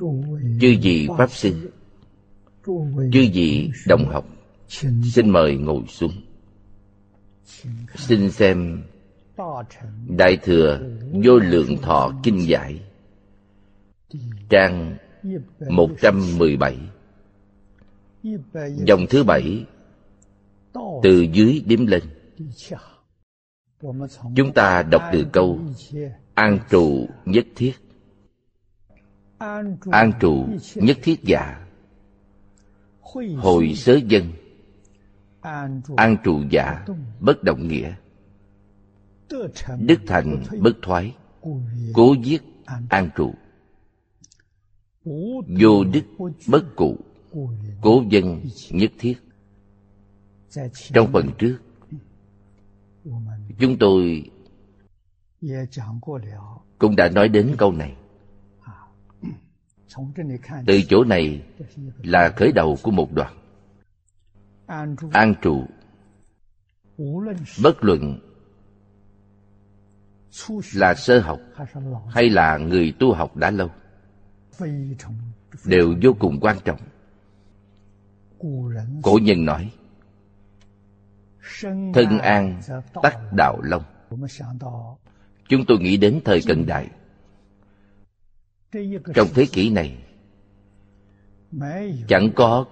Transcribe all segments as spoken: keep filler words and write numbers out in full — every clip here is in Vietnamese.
chư vị pháp sư, chư vị đồng học, xin mời ngồi xuống. Xin xem Đại Thừa Vô Lượng Thọ Kinh Giải, trang một trăm mười bảy, dòng thứ bảy, từ dưới đếm lên. Chúng ta đọc từ câu an trụ nhất thiết. An trụ nhất thiết giả, hồi xớ dân. An trụ giả bất động nghĩa, đức thành bất thoái, cố giết an trụ. Vô đức bất cụ, cố dân nhất thiết. Trong phần trước, chúng tôi cũng đã nói đến câu này. Từ chỗ này là khởi đầu của một đoạn. An trụ, bất luận là sơ học hay là người tu học đã lâu, đều vô cùng quan trọng. Cổ nhân nói, thân an tắc đạo long. Chúng tôi nghĩ đến thời cận đại. Trong thế kỷ này, chẳng có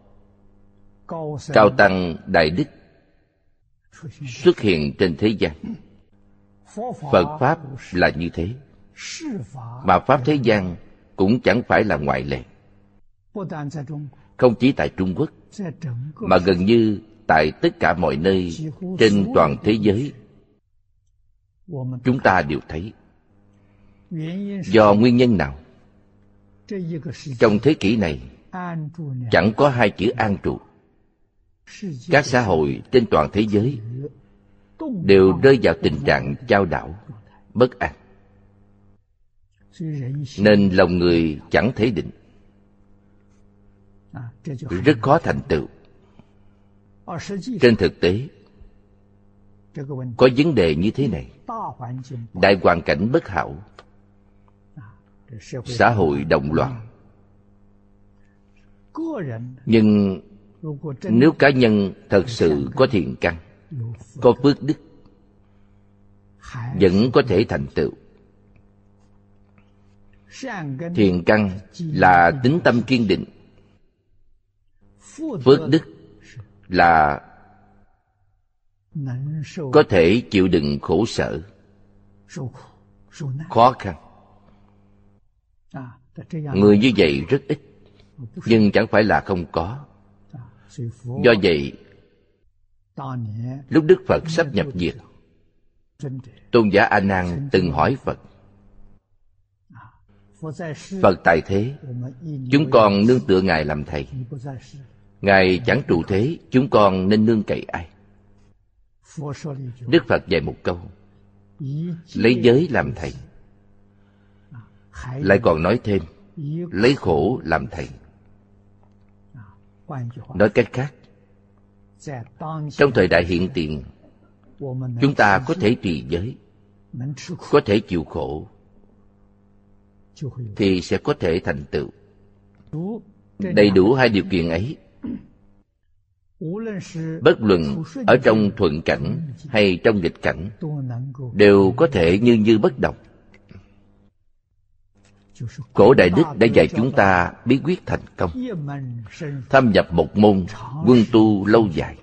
cao tăng đại đức xuất hiện trên thế gian. Phật Pháp là như thế, mà Pháp thế gian cũng chẳng phải là ngoại lệ. Không chỉ tại Trung Quốc, mà gần như tại tất cả mọi nơi trên toàn thế giới, chúng ta đều thấy. Do nguyên nhân nào? Trong thế kỷ này, chẳng có hai chữ an trụ. Các xã hội trên toàn thế giới đều rơi vào tình trạng chao đảo, bất an, nên lòng người chẳng thể định, rất khó thành tựu. Trên thực tế, có vấn đề như thế này. Đại hoàn cảnh bất hảo, xã hội động loạn. Nhưng nếu cá nhân thật sự có thiện căn, có phước đức, vẫn có thể thành tựu. Thiện căn là tín tâm kiên định, phước đức là có thể chịu đựng khổ sở, khó khăn. Người như vậy rất ít, nhưng chẳng phải là không có. Do vậy, lúc Đức Phật sắp nhập diệt, Tôn giả A Nan từng hỏi Phật: Phật tại thế, chúng con nương tựa Ngài làm thầy. Ngài chẳng trụ thế, chúng con nên nương cậy ai? Đức Phật dạy một câu: lấy giới làm thầy. Lại còn nói thêm: lấy khổ làm thầy. Nói cách khác, trong thời đại hiện tiền, chúng ta có thể trì giới, có thể chịu khổ, thì sẽ có thể thành tựu. Đầy đủ hai điều kiện ấy, bất luận ở trong thuận cảnh hay trong nghịch cảnh, đều có thể như như bất động. Cổ Đại Đức đã dạy chúng ta bí quyết thành công. Thâm nhập một môn, quân tu lâu dài.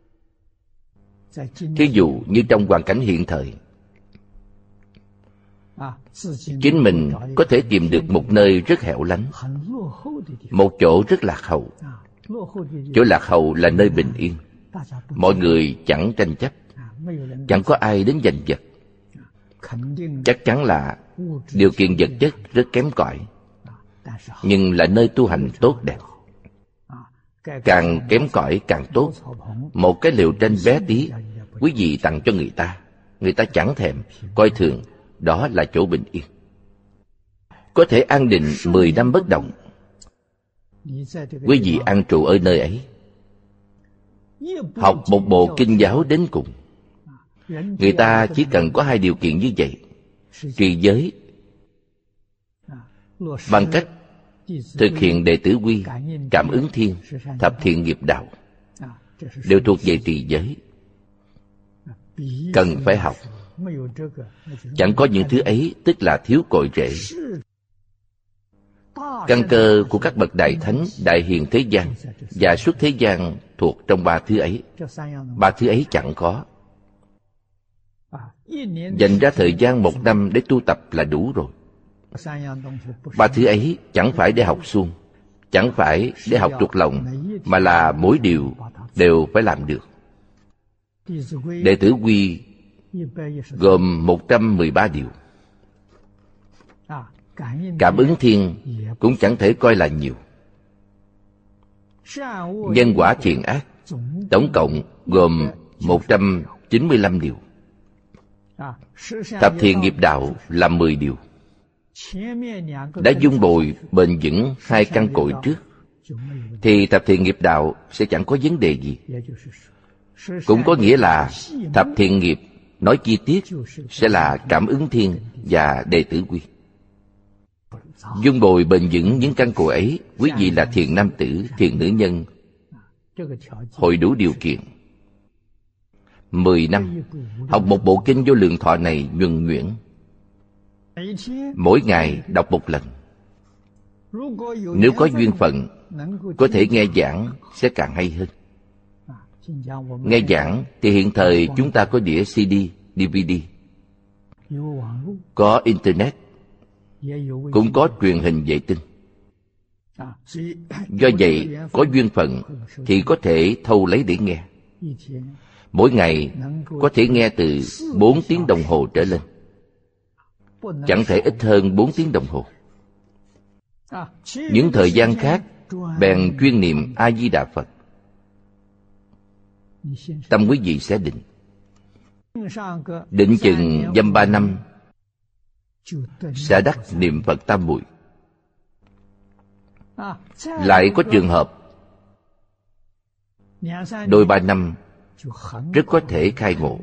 Thí dụ như trong hoàn cảnh hiện thời, chính mình có thể tìm được một nơi rất hẻo lánh, một chỗ rất lạc hậu. Chỗ lạc hậu là nơi bình yên, mọi người chẳng tranh chấp, chẳng có ai đến giành giật. Chắc chắn là điều kiện vật chất rất kém cỏi, nhưng là nơi tu hành tốt đẹp. Càng kém cỏi càng tốt. Một cái liều tranh bé tí, quý vị tặng cho người ta, người ta chẳng thèm, coi thường. Đó là chỗ bình yên. Có thể an định mười năm bất động. Quý vị an trụ ở nơi ấy, học một bộ kinh giáo đến cùng. Người ta chỉ cần có hai điều kiện như vậy: trì giới bằng cách thực hiện đệ tử quy, cảm ứng thiên, thập thiện nghiệp đạo, đều thuộc về trì giới, cần phải học. Chẳng có những thứ ấy tức là thiếu cội rễ. Căn cơ của các bậc đại thánh, đại hiền thế gian và xuất thế gian thuộc trong ba thứ ấy. Ba thứ ấy chẳng có. Dành ra thời gian một năm để tu tập là đủ rồi. Ba thứ ấy chẳng phải để học suông, chẳng phải để học thuộc lòng, mà là mỗi điều đều phải làm được. Đệ tử quy gồm một trăm mười ba điều. Cảm ứng thiên cũng chẳng thể coi là nhiều. Nhân quả thiện ác tổng cộng gồm một trăm chín mươi lăm điều. Thập thiện nghiệp đạo là mười điều. Đã dung bồi bền vững hai căn cội trước, thì thập thiện nghiệp đạo sẽ chẳng có vấn đề gì. Cũng có nghĩa là thập thiện nghiệp nói chi tiết sẽ là cảm ứng thiên và đệ tử quy. Dung bồi bền vững những căn cội ấy, quý vị là thiện nam tử, thiện nữ nhân, hội đủ điều kiện. Mười năm học một bộ kinh Vô Lượng Thọ này nhuần nhuyễn, mỗi ngày đọc một lần. Nếu có duyên phận, có thể nghe giảng sẽ càng hay hơn. Nghe giảng thì hiện thời chúng ta có đĩa xê đê, đê vê đê, có internet, cũng có truyền hình vệ tinh. Do vậy, có duyên phận thì có thể thâu lấy để nghe. Mỗi ngày có thể nghe từ bốn tiếng đồng hồ trở lên, chẳng thể ít hơn bốn tiếng đồng hồ. Những thời gian khác bèn chuyên niệm A Di Đà Phật. Tâm quý vị sẽ định. Định chừng dăm ba năm sẽ đắc niệm Phật tam muội. Lại có trường hợp đôi ba năm rất có thể khai ngộ.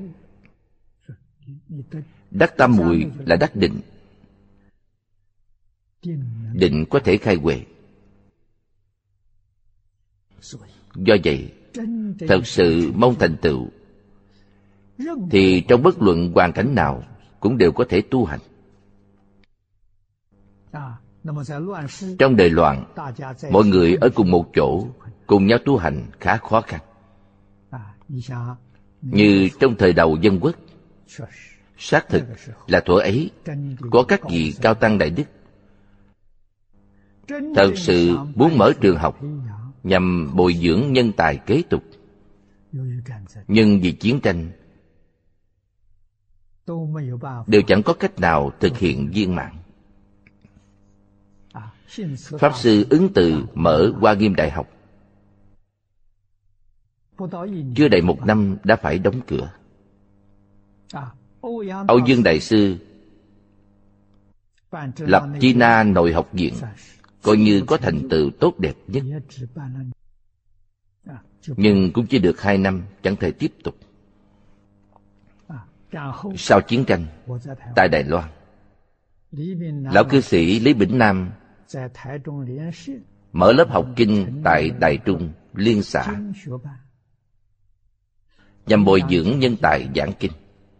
Đắc tam muội là đắc định. Định có thể khai huệ. Do vậy, thật sự mong thành tựu thì trong bất luận hoàn cảnh nào cũng đều có thể tu hành. Trong đời loạn, mọi người ở cùng một chỗ cùng nhau tu hành khá khó khăn. Như trong thời đầu dân quốc, xác thực là thuở ấy có các vị cao tăng đại đức thật sự muốn mở trường học nhằm bồi dưỡng nhân tài kế tục, nhưng vì chiến tranh đều chẳng có cách nào thực hiện viên mãn. Pháp sư Ứng Từ mở Hoa Nghiêm Đại học, chưa đầy một năm đã phải đóng cửa. Âu Dương Đại Sư lập Chi Na Nội học viện, coi như có thành tựu tốt đẹp nhất, nhưng cũng chỉ được hai năm, chẳng thể tiếp tục. Sau chiến tranh, tại Đài Loan, lão cư sĩ Lý Bỉnh Nam mở lớp học kinh tại Đài Trung Liên xã, nhằm bồi dưỡng nhân tài giảng kinh.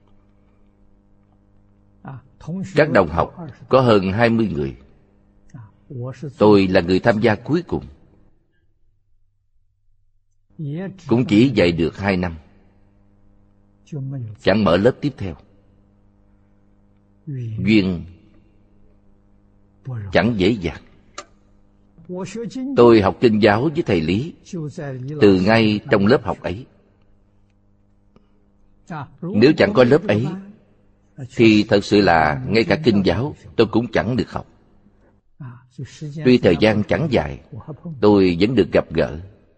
Các đồng học có hơn hai mươi người. Tôi là người tham gia cuối cùng, cũng chỉ dạy được hai năm, chẳng mở lớp tiếp theo. Duyên chẳng dễ dàng. Tôi học kinh giáo với thầy Lý từ ngay trong lớp học ấy. Nếu chẳng có lớp ấy thì thật sự là ngay cả kinh giáo tôi cũng chẳng được học. Tuy thời gian chẳng dài, tôi vẫn được gặp gỡ.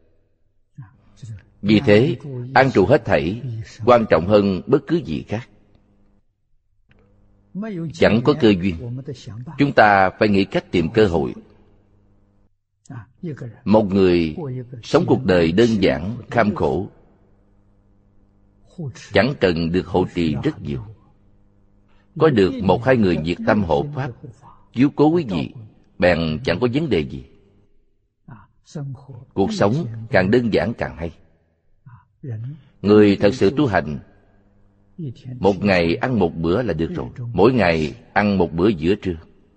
Vì thế, an trụ hết thảy quan trọng hơn bất cứ gì khác. Chẳng có cơ duyên, chúng ta phải nghĩ cách tìm cơ hội. Một người sống cuộc đời đơn giản, kham khổ, chẳng cần được hộ trì rất nhiều. Có được một hai người nhiệt tâm hộ pháp, chiếu cố quý vị, bèn chẳng có vấn đề gì. Cuộc sống càng đơn giản càng hay. Người thật sự tu hành, một ngày ăn một bữa là được rồi. Mỗi ngày ăn một bữa giữa trưa.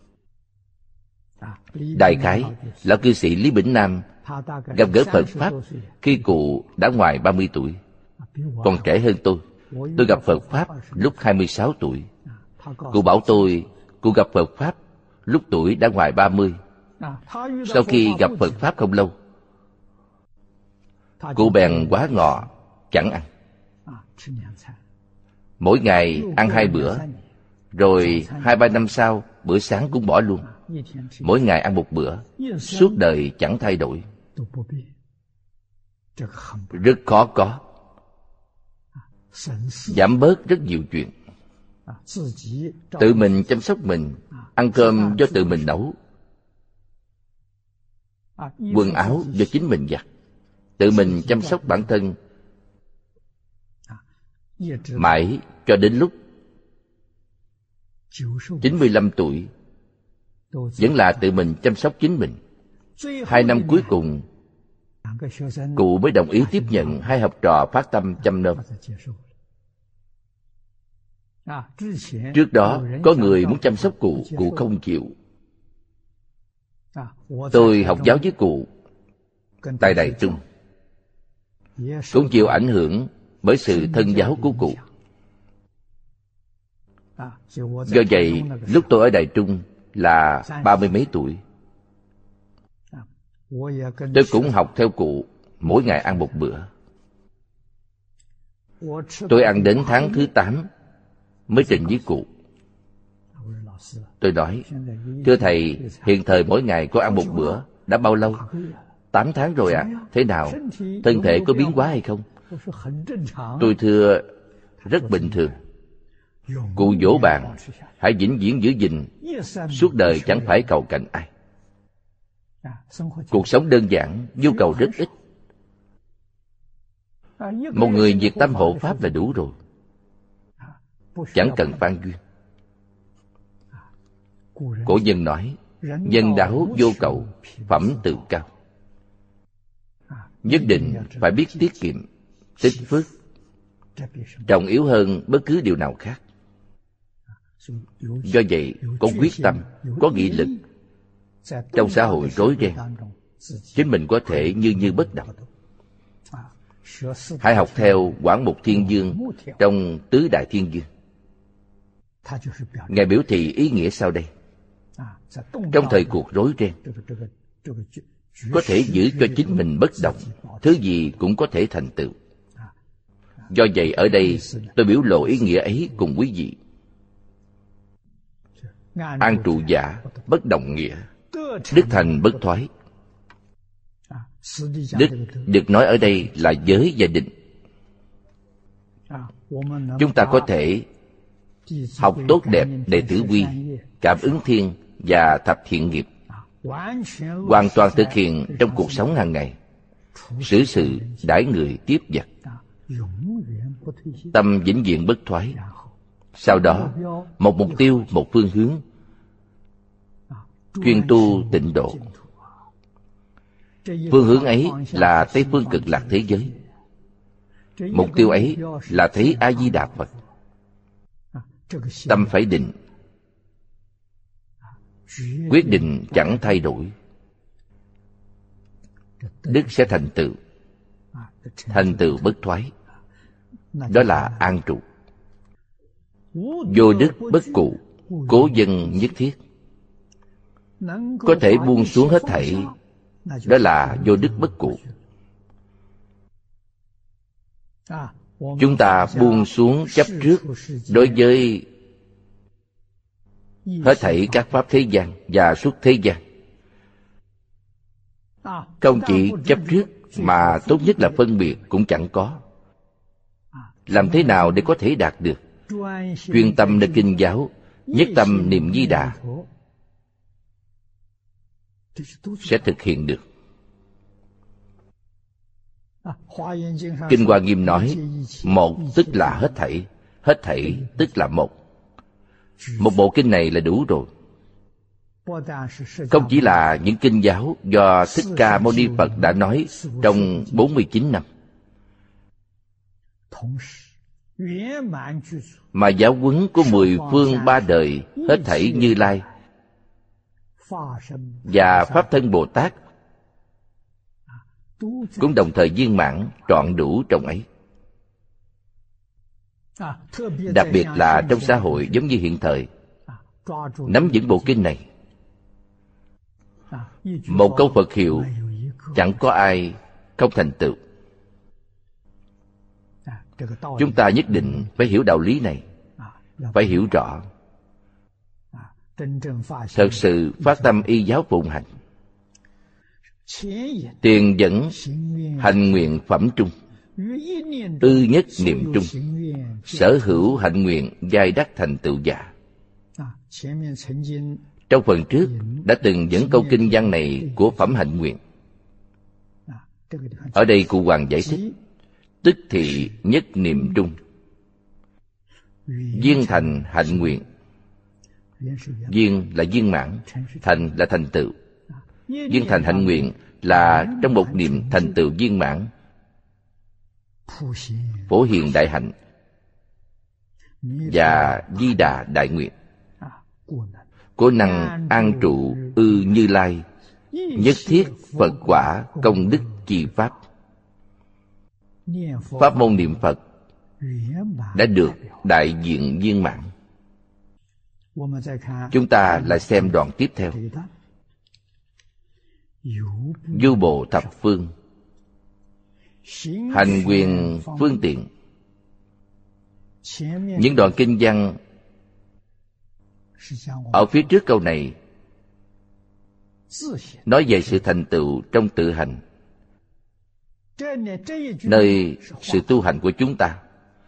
Đại khái, lão cư sĩ Lý Bỉnh Nam gặp gỡ Phật Pháp khi cụ đã ngoài ba mươi tuổi. Còn trẻ hơn tôi. Tôi gặp Phật Pháp lúc hai mươi sáu tuổi. Cụ bảo tôi, cụ gặp Phật Pháp lúc tuổi đã ngoài ba mươi. Sau khi gặp Phật Pháp không lâu, cụ bèn quá ngọ, chẳng ăn. Mỗi ngày ăn hai bữa, rồi hai ba năm sau, bữa sáng cũng bỏ luôn. Mỗi ngày ăn một bữa, suốt đời chẳng thay đổi. Rất khó có. Giảm bớt rất nhiều chuyện. Tự mình chăm sóc mình, ăn cơm do tự mình nấu, quần áo do chính mình giặt, tự mình chăm sóc bản thân, mãi cho đến lúc chín mươi lăm tuổi vẫn là tự mình chăm sóc chính mình. Hai năm cuối cùng, cụ mới đồng ý tiếp nhận hai học trò phát tâm chăm nom. Trước đó có người muốn chăm sóc cụ, cụ không chịu. Tôi học giáo với cụ tại Đài Trung, cũng chịu ảnh hưởng bởi sự thân giáo của cụ. Do vậy, lúc tôi ở Đài Trung là ba mươi mấy tuổi, tôi cũng học theo cụ, mỗi ngày ăn một bữa. Tôi ăn đến tháng thứ tám mới trình với cụ. Tôi nói, thưa thầy, hiện thời mỗi ngày có ăn một bữa, đã bao lâu? Tám tháng rồi ạ. À? Thế nào? Thân thể có biến hóa hay không? Tôi thưa, rất bình thường. Cụ dỗ bạn, hãy vĩnh viễn giữ gìn, suốt đời chẳng phải cầu cạnh ai. Cuộc sống đơn giản, nhu cầu rất ít. Một người nhiệt tâm hộ pháp là đủ rồi, chẳng cần phan duyên. Cổ nhân nói, nhân đáo vô cầu, phẩm tự cao. Nhất định phải biết tiết kiệm, tích phước, trọng yếu hơn bất cứ điều nào khác. Do vậy, có quyết tâm, có nghị lực, trong xã hội rối ren, chính mình có thể như như bất động. Hãy học theo Quảng Mục Thiên Dương trong Tứ Đại Thiên Dương. Ngài biểu thị ý nghĩa sau đây: trong thời cuộc rối ren, có thể giữ cho chính mình bất động, thứ gì cũng có thể thành tựu. Do vậy ở đây tôi biểu lộ ý nghĩa ấy cùng quý vị. An trụ giả, bất động nghĩa, đức thành bất thoái. Đức được nói ở đây là giới và định. Chúng ta có thể học tốt đẹp Đệ Tử Quy, Cảm Ứng Thiên và Thập Thiện Nghiệp, hoàn toàn thực hiện trong cuộc sống hàng ngày, xử sự đãi người tiếp vật, tâm vĩnh viễn bất thoái. Sau đó, một mục tiêu, một phương hướng, chuyên tu tịnh độ. Phương hướng ấy là Tây Phương Cực Lạc thế giới. Mục tiêu ấy là thấy A-di-đà Phật. Tâm phải định, quyết định chẳng thay đổi, đức sẽ thành tựu, thành tựu bất thoái. Đó là an trụ. Vô đức bất cụ, cố dân nhất thiết. Có thể buông xuống hết thảy, đó là vô đức bất cụ. Chúng ta buông xuống chấp trước đối với hết thảy các pháp thế gian và xuất thế gian. Không chỉ chấp trước mà tốt nhất là phân biệt cũng chẳng có. Làm thế nào để có thể đạt được? Chuyên tâm nơi kinh giáo, nhất tâm niệm Di Đà, sẽ thực hiện được. Kinh Hoa Nghiêm nói, một tức là hết thảy, hết thảy tức là một. Một bộ kinh này là đủ rồi. không chỉ là những kinh giáo do Thích Ca Mâu Ni Phật đã nói trong bốn mươi chín năm, mà giáo huấn của mười phương ba đời hết thảy Như Lai và Pháp Thân Bồ Tát cũng đồng thời viên mãn trọn đủ trong ấy. Đặc biệt là trong xã hội giống như hiện thời, nắm vững bộ kinh này, một câu Phật hiệu chẳng có ai không thành tựu. Chúng ta nhất định phải hiểu đạo lý này, phải hiểu rõ, thật sự phát tâm y giáo phụng hành. Tiền dẫn hành nguyện phẩm trung, ư nhất niệm trung, sở hữu hạnh nguyện giai đắc thành tựu giả. Trong phần trước đã từng dẫn câu kinh văn này của phẩm hạnh nguyện. Ở đây Cụ Hoàng giải thích: tức thị nhất niệm trung, viên thành hạnh nguyện. Viên là viên mãn, thành là thành tựu. Viên thành hạnh nguyện là trong một niệm thành tựu viên mãn, phổ hiền đại hạnh và di đà đại nguyện, có năng an trụ ư Như Lai, nhất thiết Phật quả công đức chi pháp. Pháp môn niệm Phật đã được đại diện viên mãn. Chúng ta lại xem đoạn tiếp theo. Du bộ thập phương, hành quyền phương tiện. Những đoạn kinh văn ở phía trước câu này nói về sự thành tựu trong tự hành, nơi sự tu hành của chúng ta.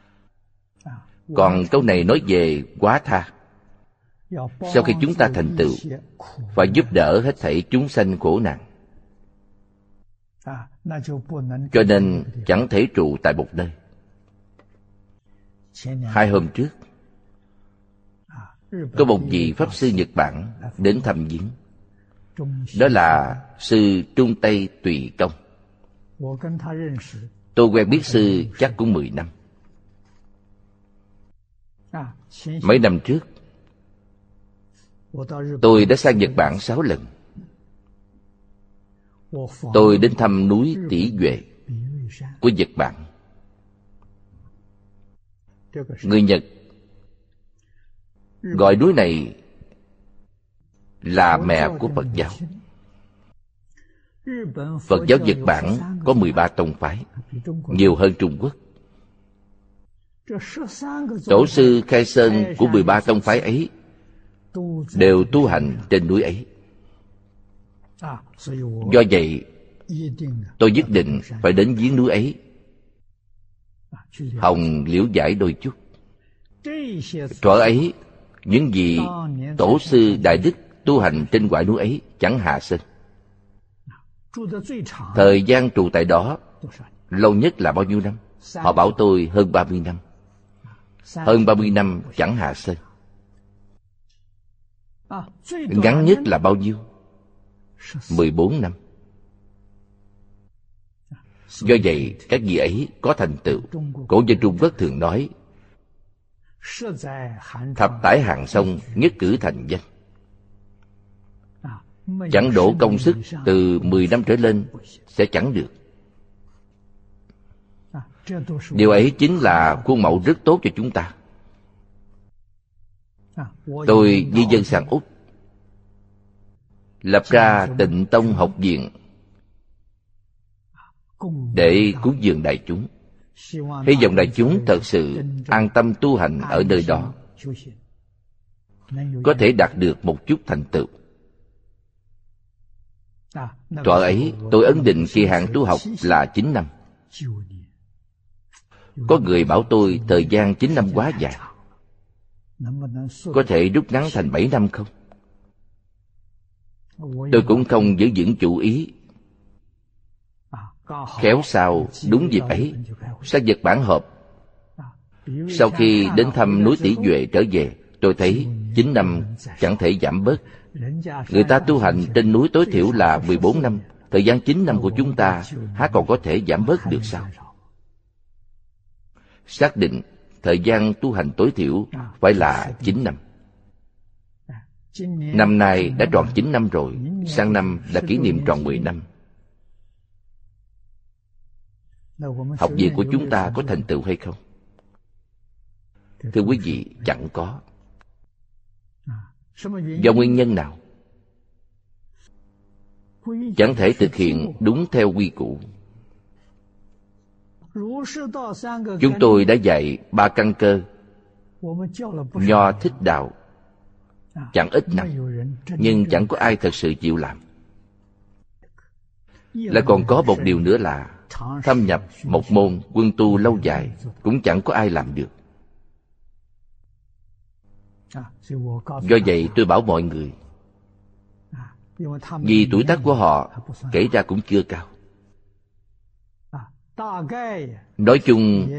Còn câu này nói về quá tha. Sau khi chúng ta thành tựu, phải giúp đỡ hết thảy chúng sanh khổ nạn. Cho nên chẳng thể trụ tại một nơi. Hai hôm trước, có một vị Pháp Sư Nhật Bản đến thăm viếng. Đó là Sư Trung Tây Tùy Công. Tôi quen biết Sư chắc cũng mười năm. Mấy năm trước, tôi đã sang Nhật Bản sáu lần. Tôi đến thăm núi Tỷ Duệ của Nhật Bản. Người Nhật gọi núi này là mẹ của Phật giáo. Phật giáo Nhật Bản có mười ba tông phái, nhiều hơn Trung Quốc. Tổ sư khai sơn của mười ba tông phái ấy đều tu hành trên núi ấy. Do vậy, tôi nhất định phải đến viếng núi ấy, hồng liễu giải đôi chút. Chỗ ấy, những vị tổ sư đại đức tu hành trên quả núi ấy chẳng hạ sơn. Thời gian trụ tại đó lâu nhất là bao nhiêu năm? Họ bảo tôi hơn ba mươi năm. Hơn ba mươi năm chẳng hạ sơn. Ngắn nhất là bao nhiêu? mười bốn năm. Do vậy, các vị ấy có thành tựu. Cổ nhân Trung Quốc thường nói: thập tải hàng sông nhất cử thành danh. Chẳng đổ công sức từ mười năm trở lên sẽ chẳng được. Điều ấy chính là khuôn mẫu rất tốt cho chúng ta. Tôi di dân sang Úc, lập ra Tịnh Tông học viện để cúng dường đại chúng. Hy vọng đại chúng thật sự an tâm tu hành ở nơi đó, có thể đạt được một chút thành tựu. Thuở ấy tôi ấn định kỳ hạn tu học là chín năm. Có người bảo tôi thời gian chín năm quá dài, có thể rút ngắn thành bảy năm không? Tôi cũng không giữ vững chủ ý. Khéo sao đúng dịp ấy, sang Nhật Bản họp. Sau khi đến thăm núi Tỷ Duệ trở về, tôi thấy chín năm chẳng thể giảm bớt. Người ta tu hành trên núi tối thiểu là mười bốn năm. Thời gian chín năm của chúng ta há còn có thể giảm bớt được sao? Xác định thời gian tu hành tối thiểu phải là chín năm. Năm nay đã tròn chín năm rồi, sang năm là kỷ niệm tròn mười năm. Học viện của chúng ta có thành tựu hay không? Thưa quý vị, chẳng có. Do nguyên nhân nào? Chẳng thể thực hiện đúng theo quy củ. Chúng tôi đã dạy ba căn cơ Nho Thích Đạo chẳng ít năm, nhưng chẳng có ai thật sự chịu làm. Lại còn có một điều nữa là thâm nhập một môn quân tu lâu dài cũng chẳng có ai làm được. Do vậy tôi bảo mọi người, vì tuổi tác của họ kể ra cũng chưa cao, nói chung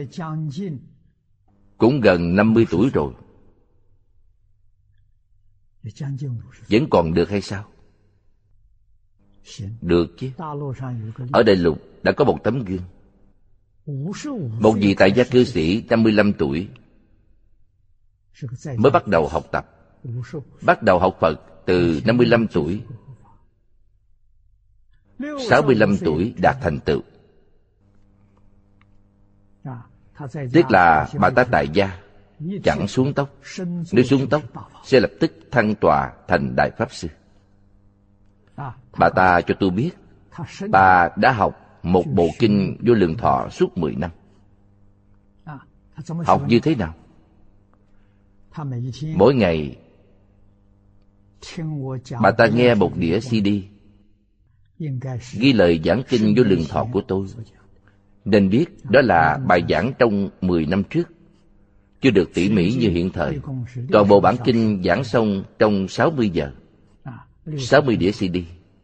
cũng gần năm mươi tuổi rồi, vẫn còn được hay sao? Được chứ. Ở Đại Lục đã có một tấm gương. Một vị tại gia cư sĩ năm mươi lăm tuổi mới bắt đầu học tập, bắt đầu học Phật từ năm mươi lăm tuổi, sáu mươi lăm tuổi đạt thành tựu. Tiếc là bà ta tại gia, chẳng xuống tóc. Nếu xuống tóc sẽ lập tức thăng tọa thành Đại Pháp Sư. Bà ta cho tôi biết bà đã học một bộ kinh Vô Lượng Thọ suốt mười năm. Học như thế nào? Mỗi ngày bà ta nghe một đĩa xê đê ghi lời giảng kinh Vô Lượng Thọ của tôi, nên biết đó là bài giảng trong mười năm trước, chưa được tỉ mỉ như hiện thời. Toàn bộ bản kinh giảng xong trong sáu mươi giờ, sáu mươi đĩa xê đê.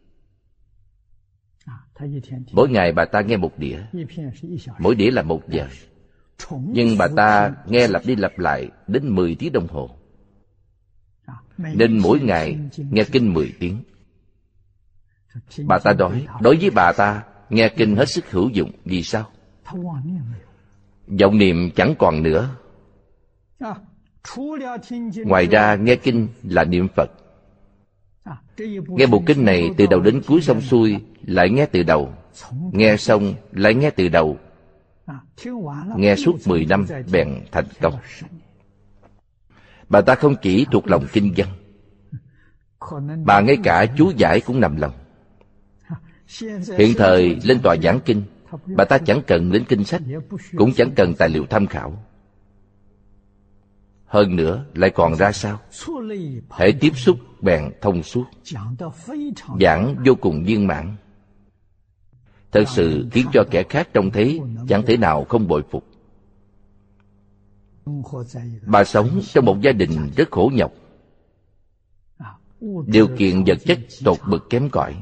Mỗi ngày bà ta nghe một đĩa, mỗi đĩa là một giờ, nhưng bà ta nghe lặp đi lặp lại đến mười tiếng đồng hồ, nên mỗi ngày nghe kinh mười tiếng. Bà ta nói, đối với bà ta, nghe kinh hết sức hữu dụng. Vì sao? Vọng niệm chẳng còn nữa. Ngoài ra nghe kinh là niệm Phật. Nghe bộ kinh này từ đầu đến cuối xong xuôi, lại nghe từ đầu. Nghe xong lại nghe từ đầu. Nghe suốt mười năm bèn thành công. Bà ta không chỉ thuộc lòng kinh văn, bà ngay cả chú giải cũng nằm lòng. Hiện thời lên tòa giảng kinh, bà ta chẳng cần đến kinh sách, cũng chẳng cần tài liệu tham khảo. Hơn nữa lại còn ra sao? Hễ tiếp xúc bèn thông suốt, giảng vô cùng viên mãn. Thật sự khiến cho kẻ khác trông thấy chẳng thể nào không bội phục. Bà sống trong một gia đình rất khổ nhọc, điều kiện vật chất tột bực kém cỏi,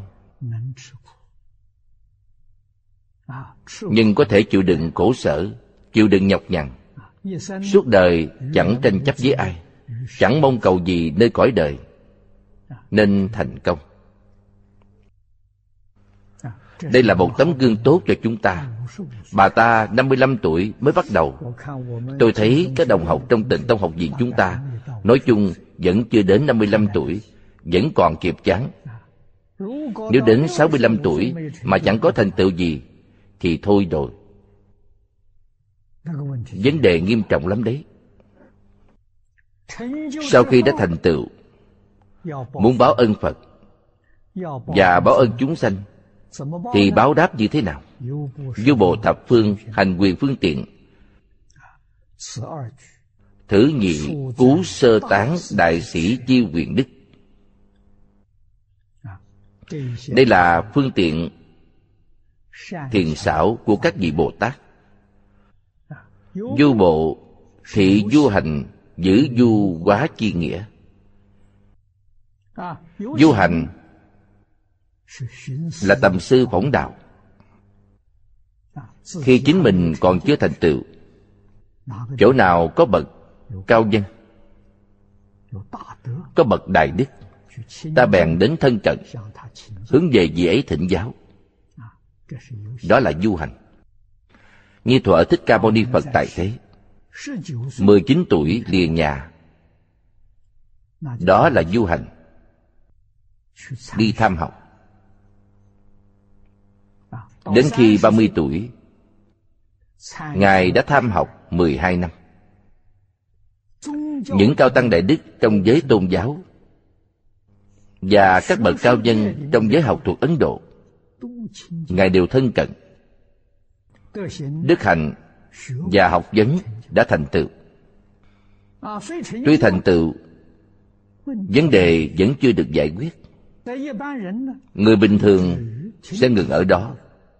nhưng có thể chịu đựng khổ sở, chịu đựng nhọc nhằn. Suốt đời chẳng tranh chấp với ai, chẳng mong cầu gì nơi cõi đời, nên thành công. Đây là một tấm gương tốt cho chúng ta. Bà ta năm mươi lăm tuổi mới bắt đầu. Tôi thấy các đồng học trong Tịnh Tông học viện chúng ta, nói chung vẫn chưa đến năm mươi lăm tuổi, vẫn còn kịp chán. Nếu đến sáu mươi lăm tuổi mà chẳng có thành tựu gì thì thôi rồi. Vấn đề nghiêm trọng lắm đấy. Sau khi đã thành tựu, muốn báo ân Phật và báo ân chúng sanh, thì báo đáp như thế nào? Vô bộ thập phương hành quyền phương tiện, thứ nhị cứu sơ tán đại sĩ chi quyền đức. Đây là phương tiện thiền xảo của các vị Bồ Tát. Du bộ thị du hành, giữ du hóa chi nghĩa. Du hành là tầm sư phỏng đạo. Khi chính mình còn chưa thành tựu, chỗ nào có bậc cao nhân, có bậc đại đức, ta bèn đến thân cận, hướng về vị ấy thỉnh giáo. Đó là du hành. Như thuở Thích Ca Mâu Ni Phật tại thế, mười chín tuổi lìa nhà, đó là du hành, đi tham học. Đến khi ba mươi tuổi, Ngài đã tham học mười hai năm. Những cao tăng đại đức trong giới tôn giáo và các bậc cao nhân trong giới học thuộc Ấn Độ, Ngài đều thân cận. Đức hạnh và học vấn đã thành tựu. Tuy thành tựu, vấn đề vẫn chưa được giải quyết. Người bình thường sẽ ngừng ở đó.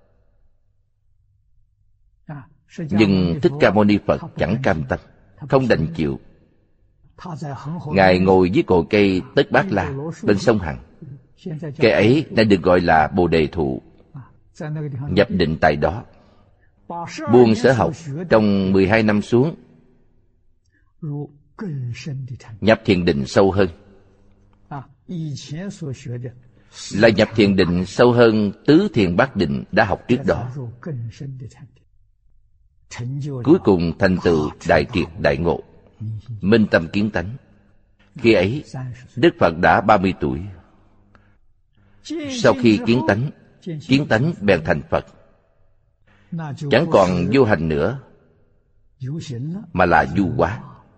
Nhưng Thích Ca Mâu Ni Phật chẳng cam tâm, không đành chịu. Ngài ngồi dưới cội cây Tất Bát La bên sông Hằng. Cây ấy đã được gọi là Bồ Đề Thụ. Nhập định tại đó, buông sở học trong mười hai năm xuống, nhập thiền định sâu hơn. Là nhập thiền định sâu hơn tứ thiền bát định đã học trước đó. Cuối cùng thành tựu đại triệt đại ngộ, minh tâm kiến tánh. Khi ấy Đức Phật đã ba mươi tuổi. Sau khi kiến tánh, kiến tánh bèn thành Phật. Chẳng còn du hành nữa, mà là du hóa.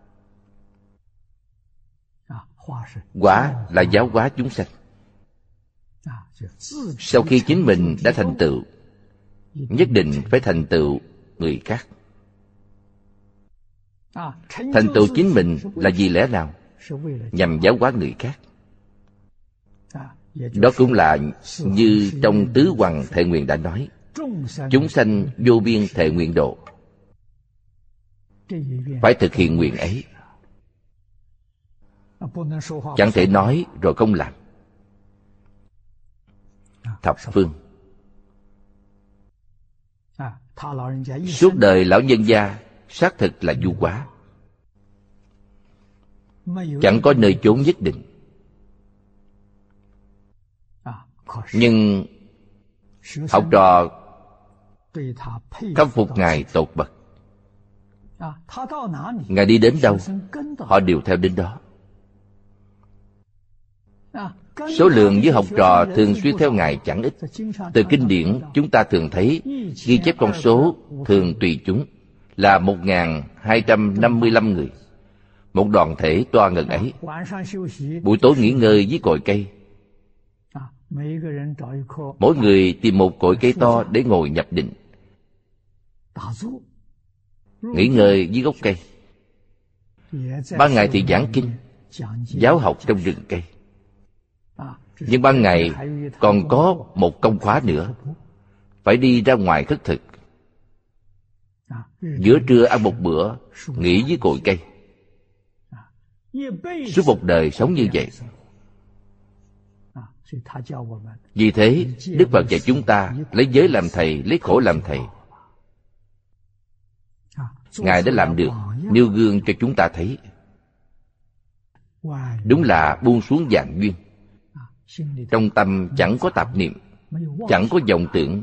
Hóa là giáo hóa chúng sanh. Sau khi chính mình đã thành tựu, nhất định phải thành tựu người khác. Thành tựu chính mình là vì lẽ nào? Nhằm giáo hóa người khác. Đó cũng là như trong Tứ Hoằng Thệ Nguyện đã nói: chúng sanh vô biên thệ nguyện độ. Phải thực hiện nguyện ấy, chẳng thể nói rồi không làm. Thập phương. Suốt đời lão nhân gia xác thực là du hóa, chẳng có nơi chốn nhất định. Nhưng học trò khâm phục Ngài tột bậc. Ngài đi đến đâu, họ đều theo đến đó. Số lượng với học trò thường xuyên theo Ngài chẳng ít. Từ kinh điển chúng ta thường thấy ghi chép con số thường tùy chúng là một nghìn hai trăm năm mươi lăm người. Một đoàn thể toa ngần ấy, buổi tối nghỉ ngơi dưới cội cây. Mỗi người tìm một cội cây to để ngồi nhập định, nghỉ ngơi dưới gốc cây. Ban ngày thì giảng kinh, giáo học trong rừng cây. Nhưng ban ngày còn có một công khóa nữa, phải đi ra ngoài khất thực. Giữa trưa ăn một bữa, nghỉ dưới cội cây. Suốt một đời sống như vậy. Vì thế Đức Phật dạy chúng ta lấy giới làm thầy, lấy khổ làm thầy. Ngài đã làm được, nêu gương cho chúng ta thấy. Đúng là buông xuống vạn duyên. Trong tâm chẳng có tạp niệm, chẳng có vọng tưởng.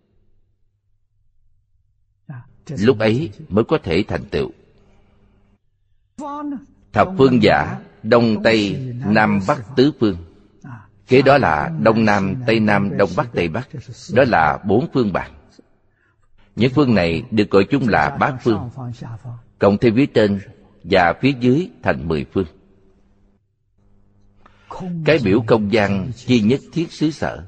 Lúc ấy mới có thể thành tựu. Thập phương giả, Đông Tây Nam Bắc tứ phương. Kế đó là Đông Nam Tây Nam Đông Bắc Tây Bắc. Đó là bốn phương bản. Những phương này được gọi chung là bát phương, cộng thêm phía trên và phía dưới thành mười phương. Cái biểu không gian chi nhất thiết xứ sở.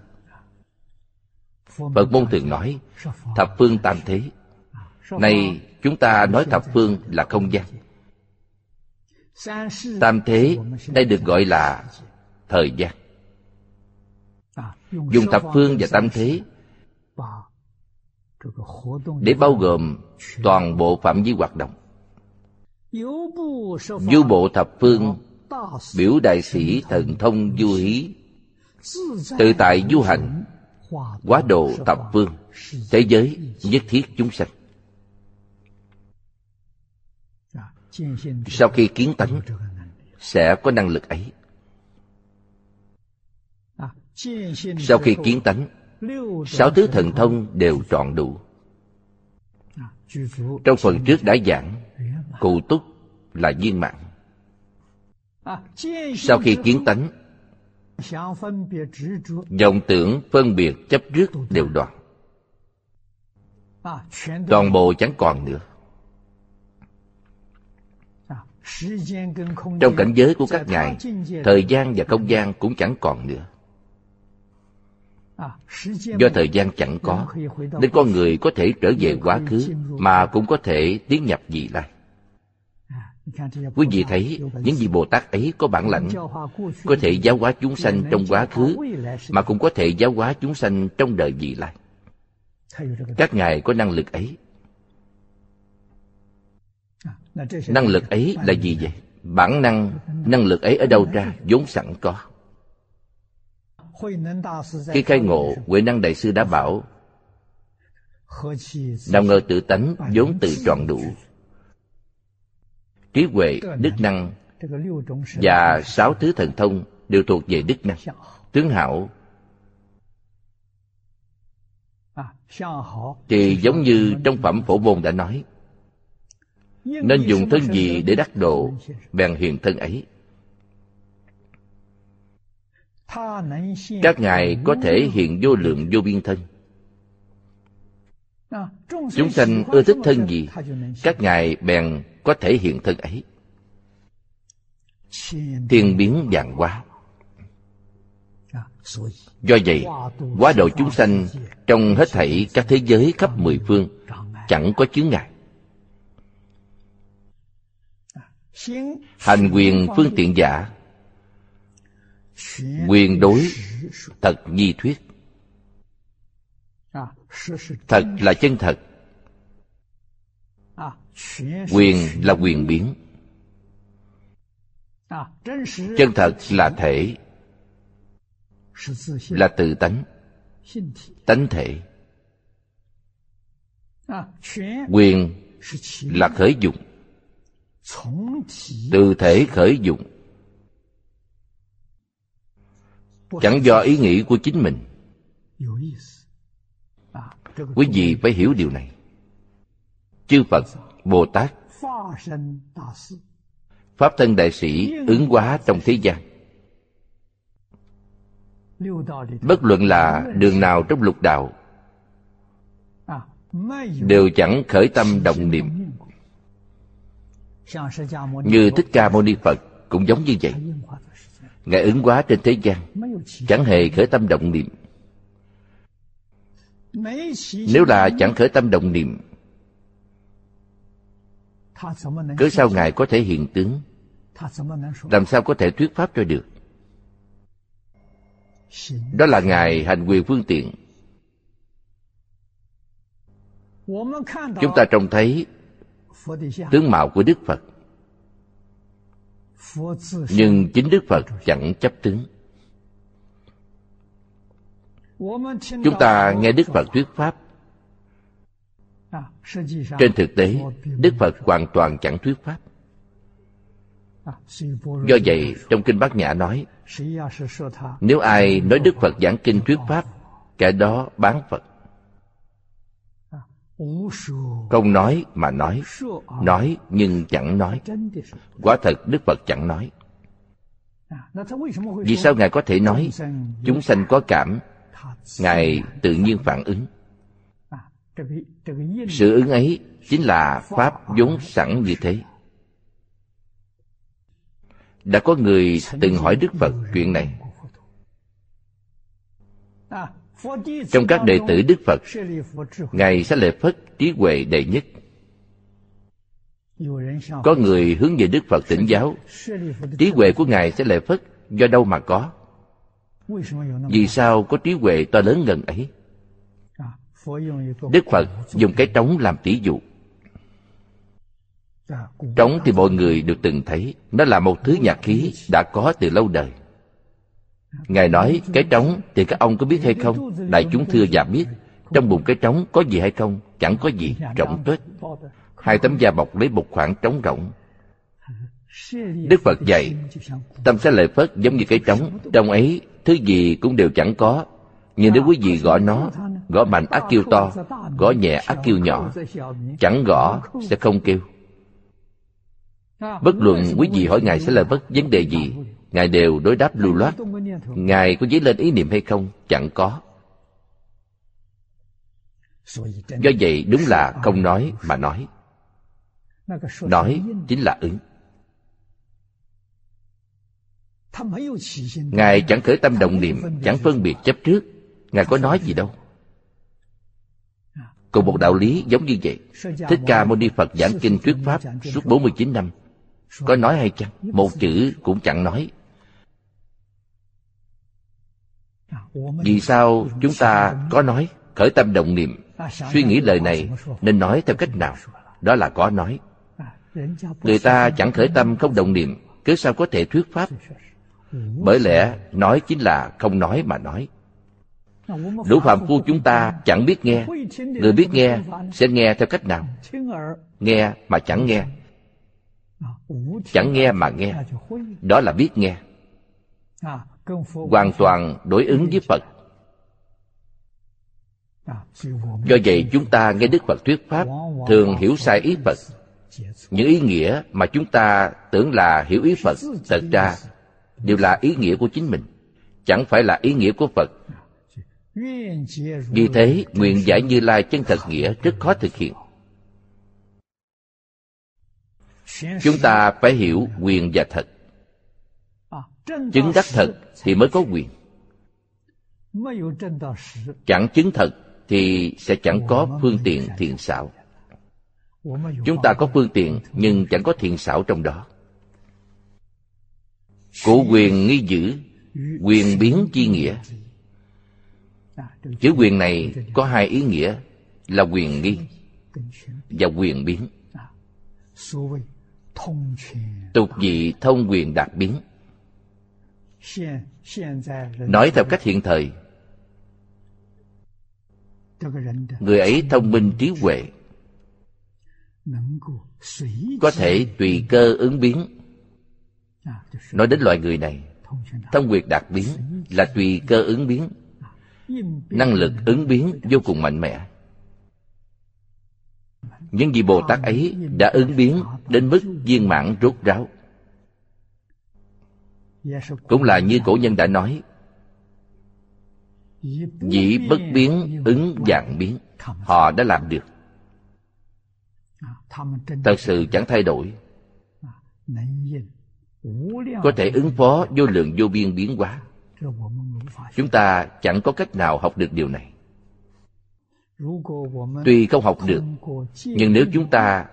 Phật môn thường nói thập phương tam thế. Nay chúng ta nói thập phương là không gian. Tam thế đây được gọi là thời gian. Dùng thập phương và tam thế để bao gồm toàn bộ phạm vi hoạt động. Du bộ thập phương biểu đại sĩ thần thông du hí, tự tại du hành, hóa độ thập phương, thế giới nhất thiết chúng sanh. Sau khi kiến tánh, sẽ có năng lực ấy. Sau khi kiến tánh, sáu thứ thần thông đều trọn đủ. Trong phần trước đã giảng, cụ túc là viên mãn. Sau khi kiến tánh, vọng tưởng phân biệt chấp trước đều đoạn, toàn bộ chẳng còn nữa. Trong cảnh giới của các ngài, thời gian và không gian cũng chẳng còn nữa. Do thời gian chẳng có, nên con người có thể trở về quá khứ, mà cũng có thể tiến nhập vị lai. Quý vị thấy, những vị Bồ Tát ấy có bản lãnh, có thể giáo hóa chúng sanh trong quá khứ, mà cũng có thể giáo hóa chúng sanh trong đời vị lai. Các ngài có năng lực ấy. Năng lực ấy là gì vậy? Bản năng, năng lực ấy ở đâu ra? Vốn sẵn có. Khi khai ngộ, Huệ Năng Đại Sư đã bảo, nào ngờ tự tánh vốn tự trọn đủ. Trí huệ, đức năng và sáu thứ thần thông đều thuộc về đức năng. Tướng hảo thì giống như trong phẩm Phổ Môn đã nói, nên dùng thân gì để đắc độ, bèn hiện thân ấy. Các ngài có thể hiện vô lượng vô biên thân. Chúng sanh ưa thích thân gì, các ngài bèn có thể hiện thân ấy. Thiên biến vạn hóa. Do vậy, hóa độ chúng sanh trong hết thảy các thế giới khắp mười phương chẳng có chướng ngại. Hành quyền phương tiện giả, quyền đối thật nhi thuyết. Thật là chân thật, quyền là quyền biến. Chân thật là thể, là tự tánh, tánh thể. Quyền là khởi dụng, từ thể khởi dụng, chẳng do ý nghĩ của chính mình. Quý vị phải hiểu điều này. Chư Phật, Bồ Tát, Pháp thân đại sĩ ứng hóa trong thế gian. Bất luận là đường nào trong lục đạo, đều chẳng khởi tâm động niệm. Như Thích Ca Mâu Ni Phật cũng giống như vậy. Ngài ứng hóa trên thế gian, chẳng hề khởi tâm động niệm. Nếu là chẳng khởi tâm động niệm, cớ sao Ngài có thể hiện tướng? Làm sao có thể thuyết pháp cho được? Đó là Ngài hành quyền phương tiện. Chúng ta trông thấy tướng mạo của Đức Phật, nhưng chính Đức Phật chẳng chấp tướng. Chúng ta nghe Đức Phật thuyết pháp, trên thực tế Đức Phật hoàn toàn chẳng thuyết pháp. Do vậy trong Kinh Bát Nhã nói, nếu ai nói Đức Phật giảng kinh thuyết pháp, kẻ đó bán Phật. Không nói mà nói, nói nhưng chẳng nói. Quả thật Đức Phật chẳng nói. Vì sao Ngài có thể nói? Chúng sanh có cảm, Ngài tự nhiên phản ứng. Sự ứng ấy chính là pháp vốn sẵn như thế. Đã có người từng hỏi Đức Phật chuyện này. Trong các đệ tử Đức Phật, Ngài Xá Lợi Phất trí huệ đệ nhất. Có người hướng về Đức Phật thỉnh giáo, trí huệ của Ngài Xá Lợi Phất do đâu mà có? Vì sao có trí huệ to lớn ngần ấy? Đức Phật dùng cái trống làm tỷ dụ. Trống thì mọi người đều từng thấy, nó là một thứ nhạc khí đã có từ lâu đời. Ngài nói cái trống thì các ông có biết hay không? Đại chúng thưa dạ biết. Trong bụng cái trống có gì hay không? Chẳng có gì, rỗng tuếch. Hai tấm da bọc lấy một khoảng trống rỗng. Đức Phật dạy tâm xá lợi Phất giống như cái trống, trong ấy thứ gì cũng đều chẳng có. Nhưng nếu quý vị gõ nó, gõ mạnh ắt kêu to, gõ nhẹ ắt kêu nhỏ, chẳng gõ sẽ không kêu. Bất luận quý vị hỏi Ngài Xá Lợi Phất vấn đề gì, Ngài đều đối đáp lưu loát. Ngài có dấy lên ý niệm hay không? Chẳng có. Do vậy đúng là không nói mà nói. Nói chính là ứng. Ngài chẳng khởi tâm động niệm, chẳng phân biệt chấp trước. Ngài có nói gì đâu. Cùng một đạo lý giống như vậy, Thích Ca Mâu Ni Phật giảng kinh thuyết pháp suốt bốn mươi chín năm. Có nói hay chăng? Một chữ cũng chẳng nói. Vì sao chúng ta có nói, khởi tâm động niệm, suy nghĩ lời này nên nói theo cách nào? Đó là có nói. Người ta chẳng khởi tâm không động niệm, cớ sao có thể thuyết pháp? Bởi lẽ nói chính là không nói mà nói. Lũ phàm phu chúng ta chẳng biết nghe. Người biết nghe sẽ nghe theo cách nào? Nghe mà chẳng nghe, chẳng nghe mà nghe, đó là biết nghe. Hoàn toàn đối ứng với Phật. Do vậy chúng ta nghe Đức Phật thuyết pháp thường hiểu sai ý Phật. Những ý nghĩa mà chúng ta tưởng là hiểu ý Phật, thật ra đều là ý nghĩa của chính mình, chẳng phải là ý nghĩa của Phật. Vì thế, nguyện giải Như Lai chân thật nghĩa rất khó thực hiện. Chúng ta phải hiểu quyền và thật. Chứng đắc thật thì mới có quyền. Chẳng chứng thật thì sẽ chẳng có phương tiện thiện xảo. Chúng ta có phương tiện nhưng chẳng có thiện xảo trong đó. Cụ quyền nghi giữ, quyền biến chi nghĩa. Chữ quyền này có hai ý nghĩa là quyền nghi và quyền biến. Tục vị thông quyền đạt biến. Nói theo cách hiện thời, người ấy thông minh trí huệ, có thể tùy cơ ứng biến. Nói đến loại người này, thông quyền đạt biến là tùy cơ ứng biến, năng lực ứng biến vô cùng mạnh mẽ. Nhưng vì Bồ Tát ấy đã ứng biến đến mức viên mãn rốt ráo. Cũng là như cổ nhân đã nói, dĩ bất biến ứng vạn biến. Họ đã làm được. Thật sự chẳng thay đổi, có thể ứng phó vô lượng vô biên biến hóa. Chúng ta chẳng có cách nào học được điều này. Tuy không học được, nhưng nếu chúng ta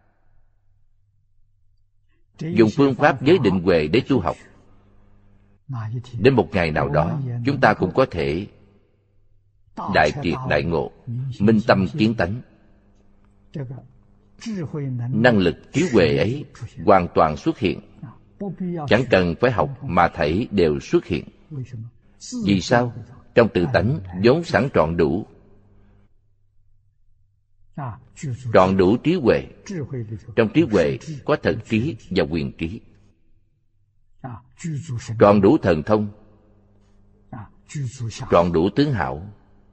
dùng phương pháp giới định huệ để tu học, đến một ngày nào đó chúng ta cũng có thể đại triệt đại ngộ, minh tâm kiến tánh. Năng lực trí huệ ấy hoàn toàn xuất hiện, chẳng cần phải học mà thảy đều xuất hiện. Vì sao? Trong tự tánh vốn sẵn trọn đủ, trọn đủ trí huệ. Trong trí huệ có thần trí và quyền trí, trọn đủ thần thông, trọn đủ tướng hảo.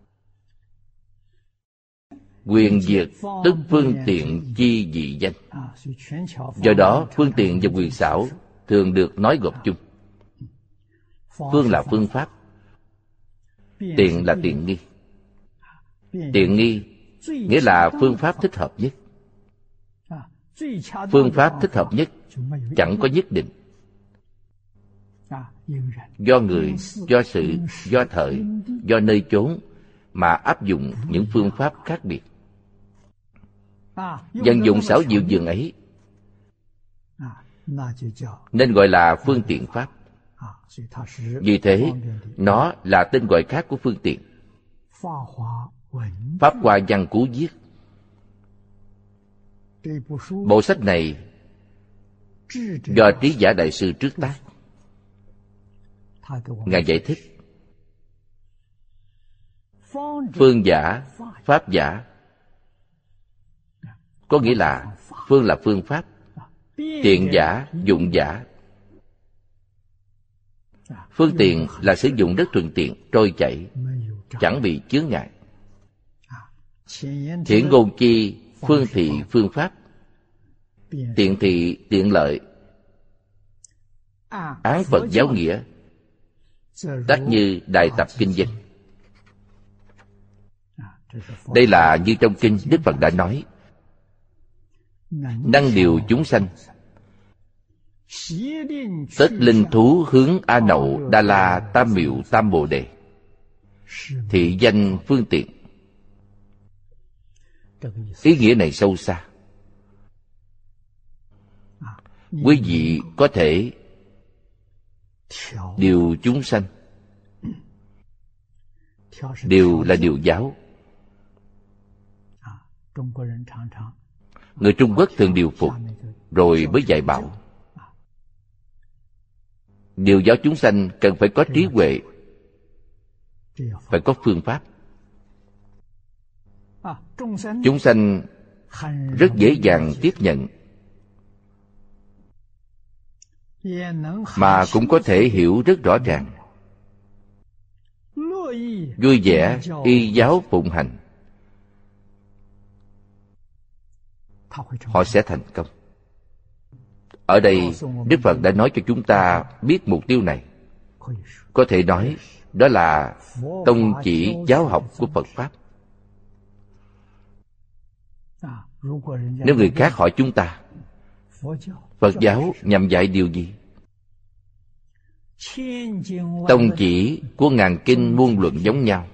Quyền diệt tức phương tiện chi dị danh. Do đó phương tiện và quyền xảo thường được nói gộp chung. Phương là phương pháp, tiện là tiện nghi. Tiện nghi nghĩa là phương pháp thích hợp nhất. Phương pháp thích hợp nhất chẳng có nhất định. Do người, do sự, do thời, do nơi chốn mà áp dụng những phương pháp khác biệt. Vận dụng xảo diệu dường ấy nên gọi là phương tiện pháp. Vì thế, nó là tên gọi khác của phương tiện. Pháp Hoa Văn Cú viết. Bộ sách này do Trí Giả Đại Sư trước tác. Ngài giải thích: phương giả, pháp giả, có nghĩa là phương là phương pháp, Tiện giả, dụng giả. Phương tiện là sử dụng rất thuận tiện, trôi chảy, chẳng bị chướng ngại. Thiển ngôn chi, phương thị phương pháp. Tiện thị tiện lợi. Án Phật giáo nghĩa, tác như Đại Tập Kinh Văn. Đây là như trong kinh Đức Phật đã nói: năng điều chúng sanh, tất linh thú hướng A Nậu Đa La Tam Miệu Tam Bồ Đề. Thị danh phương tiện. Ý nghĩa này sâu xa. Quý vị có thể điều chúng sanh. Điều là điều giáo. Người Trung Quốc thường điều phục rồi mới dạy bảo. Điều giáo chúng sanh cần phải có trí huệ, phải có phương pháp. Chúng sanh rất dễ dàng tiếp nhận, mà cũng có thể hiểu rất rõ ràng, vui vẻ y giáo phụng hành. Họ sẽ thành công. Ở đây Đức Phật đã nói cho chúng ta biết mục tiêu này. Có thể nói đó là tông chỉ giáo học của Phật Pháp. Nếu người khác hỏi chúng ta Phật giáo nhằm dạy điều gì, tông chỉ của ngàn kinh muôn luận giống nhau.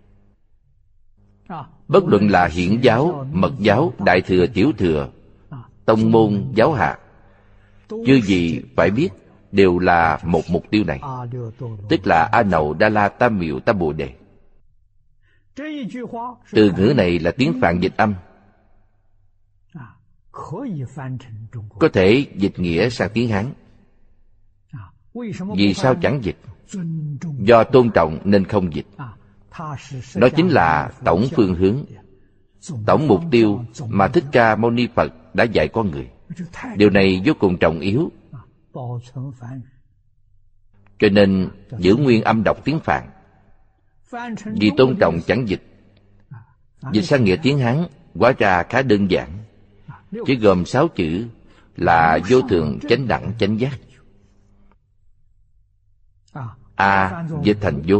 Bất luận là hiển giáo, mật giáo, đại thừa, tiểu thừa, tông môn, giáo hạ, chư gì phải biết đều là một mục tiêu này, tức là A Nậu Đa La Tam Miệu Tam Bồ Đề. Từ ngữ này là tiếng Phạn dịch âm, có thể dịch nghĩa sang tiếng Hán. Vì sao chẳng dịch? Do tôn trọng nên không dịch. Đó chính là tổng phương hướng, tổng mục tiêu mà Thích Ca Mâu Ni Phật đã dạy con người. Điều này vô cùng trọng yếu. Cho nên giữ nguyên âm đọc tiếng Phạn. Vì tôn trọng chẳng dịch. Dịch sang nghĩa tiếng Hán hóa ra khá đơn giản, chỉ gồm sáu chữ là vô thượng chánh đẳng chánh giác. A dịch thành vô,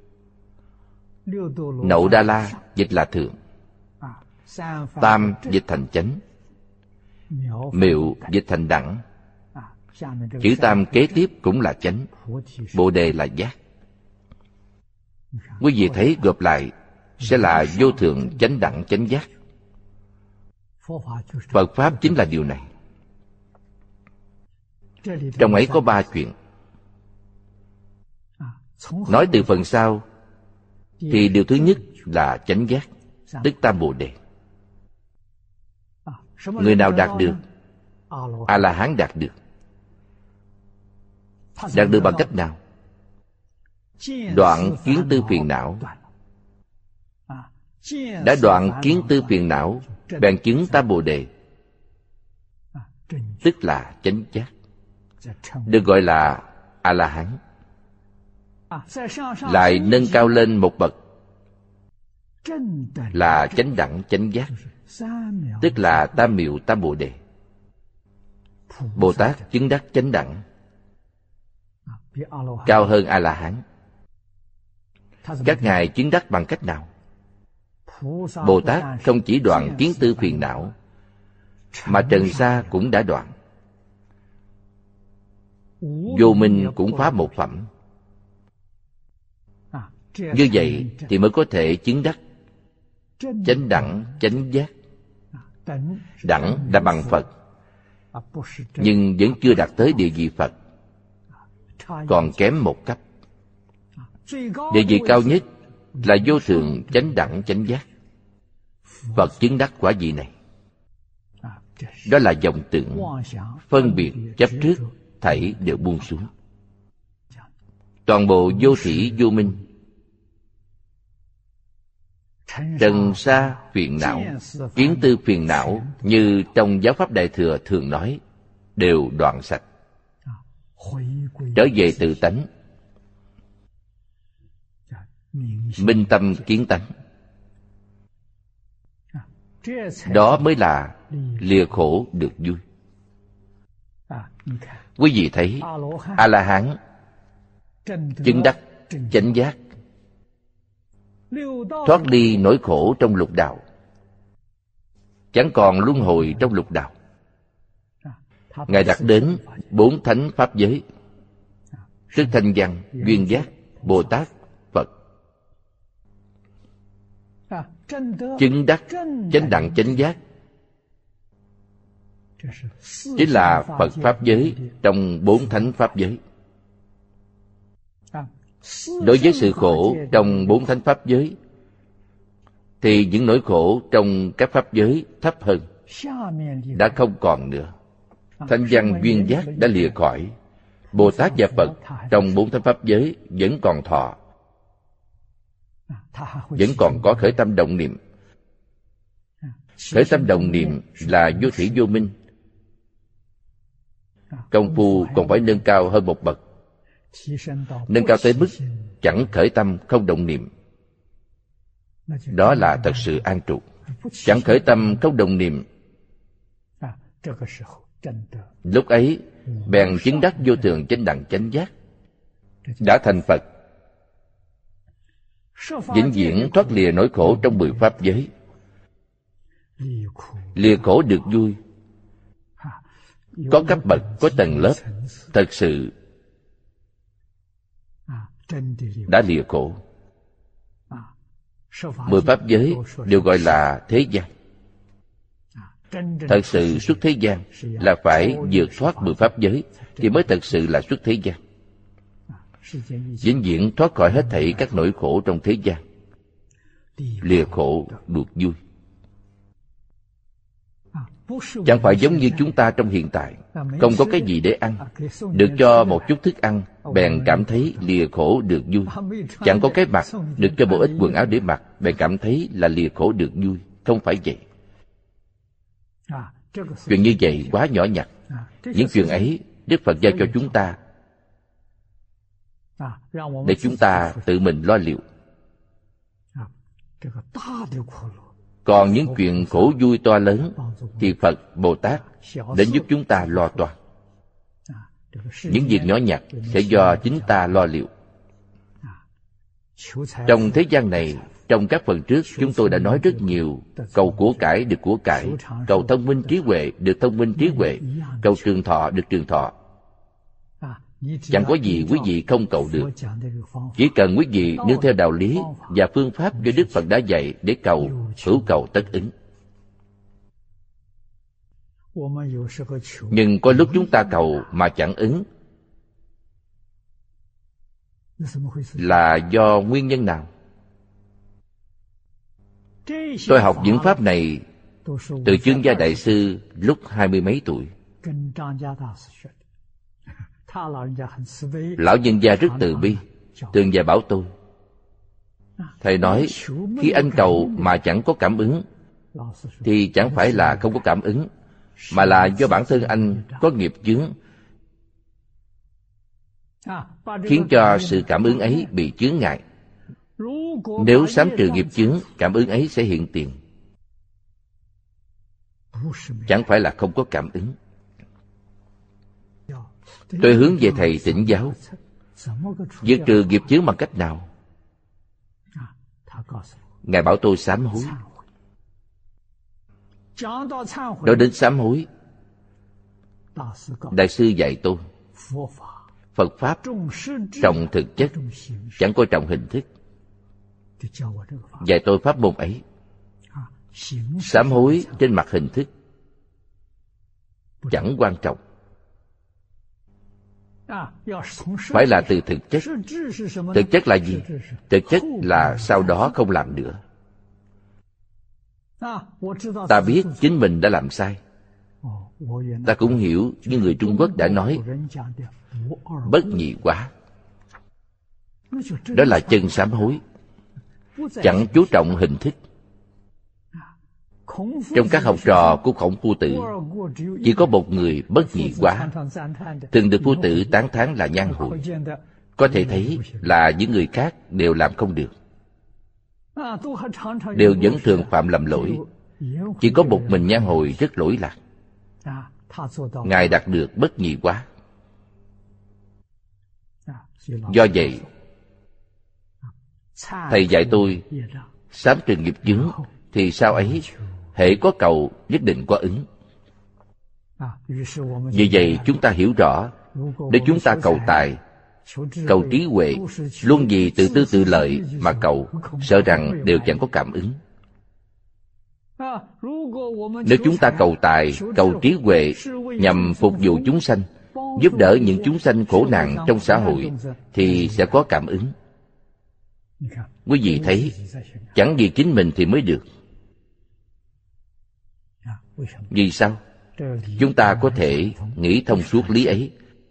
Nậu Đa La dịch là thượng, Tam dịch thành chánh, Miệu dịch thành đẳng. Chữ Tam kế tiếp cũng là chánh, Bồ Đề là giác. Quý vị thấy gộp lại sẽ là vô thượng chánh đẳng chánh giác. Phật Pháp chính là điều này. Trong ấy có ba chuyện. Nói từ phần sau thì điều thứ nhất là chánh giác, tức Tam Bồ Đề. Người nào đạt được? A-la-hán đạt được. Đạt được bằng cách nào? Đoạn kiến tư phiền não. Đã đoạn kiến tư phiền não, bèn chứng Tam Bồ Đề, tức là chánh giác, được gọi là A-la-hán. Lại nâng cao lên một bậc là chánh đẳng chánh giác, tức là Tam Miệu Tam Bồ Đề. Bồ Tát chứng đắc chánh đẳng, cao hơn A-la-hán. Các ngài chứng đắc bằng cách nào? Bồ Tát không chỉ đoạn kiến tư phiền não, mà trần sa cũng đã đoạn. Vô minh cũng phá một phẩm. Như vậy thì mới có thể chứng đắc chánh đẳng chánh giác. Đẳng đã bằng Phật, nhưng vẫn chưa đạt tới địa vị Phật, còn kém một cấp. Địa vị cao nhất là vô thượng chánh đẳng chánh giác. Phật chứng đắc quả vị này. Đó là vọng tưởng, phân biệt, chấp trước, thảy đều buông xuống. Toàn bộ vô thỉ vô minh, trần sa phiền não, kiến tư phiền não, như trong giáo pháp Đại Thừa thường nói, đều đoạn sạch, trở về tự tánh, minh tâm kiến tánh. Đó mới là lìa khổ được vui. Quý vị thấy A-la-hán chứng đắc chánh giác, thoát ly nỗi khổ trong lục đạo, chẳng còn luân hồi trong lục đạo. Ngài đạt đến bốn thánh pháp giới, tức Thanh Văn, Duyên Giác, Bồ Tát, Phật. Chứng đắc chánh đẳng chánh giác chính là Phật pháp giới trong bốn thánh pháp giới. Đối với sự khổ trong bốn thánh pháp giới thì những nỗi khổ trong các pháp giới thấp hơn đã không còn nữa. Thanh Văn Duyên Giác đã lìa khỏi. Bồ Tát và Phật trong bốn thánh pháp giới vẫn còn thọ, vẫn còn có khởi tâm động niệm. Khởi tâm động niệm là vô thủy vô minh, công phu còn phải nâng cao hơn một bậc, nâng cao tới mức chẳng khởi tâm không động niệm. Đó là thật sự an trụ. Chẳng khởi tâm không động niệm, lúc ấy bèn chứng đắc vô thượng chánh đẳng chánh giác, đã thành Phật, vĩnh viễn thoát lìa nỗi khổ trong mười pháp giới, lìa khổ được vui. Có cấp bậc, có tầng lớp, thật sự đã lìa khổ. Mười pháp giới đều gọi là thế gian. Thật sự xuất thế gian là phải vượt thoát mười pháp giới thì mới thật sự là xuất thế gian, vĩnh viễn thoát khỏi hết thảy các nỗi khổ trong thế gian, lìa khổ được vui. Chẳng phải giống như chúng ta trong hiện tại, không có cái gì để ăn, được cho một chút thức ăn bèn cảm thấy lìa khổ được vui. Chẳng có cái mặc, được cho một ít quần áo để mặc bèn cảm thấy là lìa khổ được vui. Không phải vậy. Chuyện như vậy quá nhỏ nhặt. Những chuyện ấy Đức Phật giao cho chúng ta để chúng ta tự mình lo liệu. Còn những chuyện khổ vui to lớn thì Phật, Bồ Tát đến giúp chúng ta lo toan. Những việc nhỏ nhặt sẽ do chính ta lo liệu. Trong thế gian này, trong các phần trước chúng tôi đã nói rất nhiều. Cầu của cải được của cải, cầu thông minh trí huệ được thông minh trí huệ, cầu trường thọ được trường thọ. Chẳng có gì quý vị không cầu được. Chỉ cần quý vị nương theo đạo lý và phương pháp do Đức Phật đã dạy để cầu, hữu cầu tất ứng. Nhưng có lúc chúng ta cầu mà chẳng ứng, là do nguyên nhân nào? Tôi học những pháp này từ Chương Gia Đại Sư lúc hai mươi mấy tuổi. Lão nhân gia rất từ bi, thường dạy bảo tôi. Thầy nói, khi anh cầu mà chẳng có cảm ứng thì chẳng phải là không có cảm ứng, mà là do bản thân anh có nghiệp chướng, khiến cho sự cảm ứng ấy bị chướng ngại. Nếu sám trừ nghiệp chướng, cảm ứng ấy sẽ hiện tiền. Chẳng phải là không có cảm ứng. Tôi hướng về thầy thỉnh giáo, diệt trừ nghiệp chướng bằng cách nào? Ngài bảo tôi sám hối. Nói đến sám hối, Đại sư dạy tôi, Phật Pháp trọng thực chất, chẳng coi trọng hình thức. Dạy tôi pháp môn ấy. Sám hối trên mặt hình thức chẳng quan trọng, phải là từ thực chất. Thực chất là gì? Thực chất là sau đó không làm nữa. Ta biết chính mình đã làm sai. Ta cũng hiểu như người Trung Quốc đã nói, bất nhị quá. Đó là chân sám hối, chẳng chú trọng hình thức. Trong các học trò của Khổng Phu Tử, chỉ có một người bất nhị quá, từng được Phu Tử tán thán là nhan hồi. Có thể thấy là những người khác đều làm không được, đều vẫn thường phạm lầm lỗi. Chỉ có một mình nhan hồi rất lỗi lạc. Ngài đạt được bất nhị quá. Do vậy, Thầy dạy tôi sám trừ nghiệp chướng, thì sau ấy hễ có cầu nhất định có ứng. Vì vậy chúng ta hiểu rõ, nếu chúng ta cầu tài, cầu trí huệ, luôn vì tự tư tự lợi mà cầu, sợ rằng đều chẳng có cảm ứng. Nếu chúng ta cầu tài, cầu trí huệ nhằm phục vụ chúng sanh, giúp đỡ những chúng sanh khổ nạn trong xã hội, thì sẽ có cảm ứng. Quý vị thấy, chẳng vì chính mình thì mới được. Vì sao? Chúng ta có thể nghĩ thông suốt lý ấy.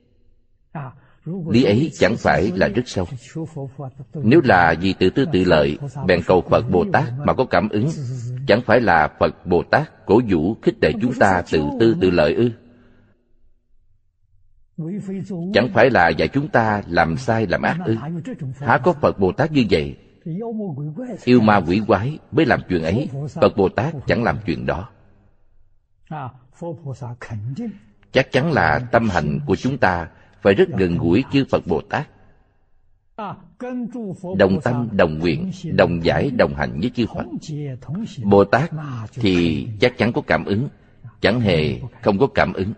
Lý ấy chẳng phải là rất sâu. Nếu là vì tự tư tự lợi, bèn cầu Phật Bồ Tát mà có cảm ứng, chẳng phải là Phật Bồ Tát cổ vũ khích lệ chúng ta tự tư tự lợi ư? Chẳng phải là dạy chúng ta làm sai làm ác ư? Há có Phật Bồ Tát như vậy? Yêu ma quỷ quái mới làm chuyện ấy, Phật Bồ Tát chẳng làm chuyện đó. Chắc chắn là tâm hạnh của chúng ta phải rất gần gũi chư Phật Bồ Tát, đồng tâm, đồng nguyện, đồng giải, đồng hành với chư Phật. Bồ Tát thì chắc chắn có cảm ứng, chẳng hề không có cảm ứng.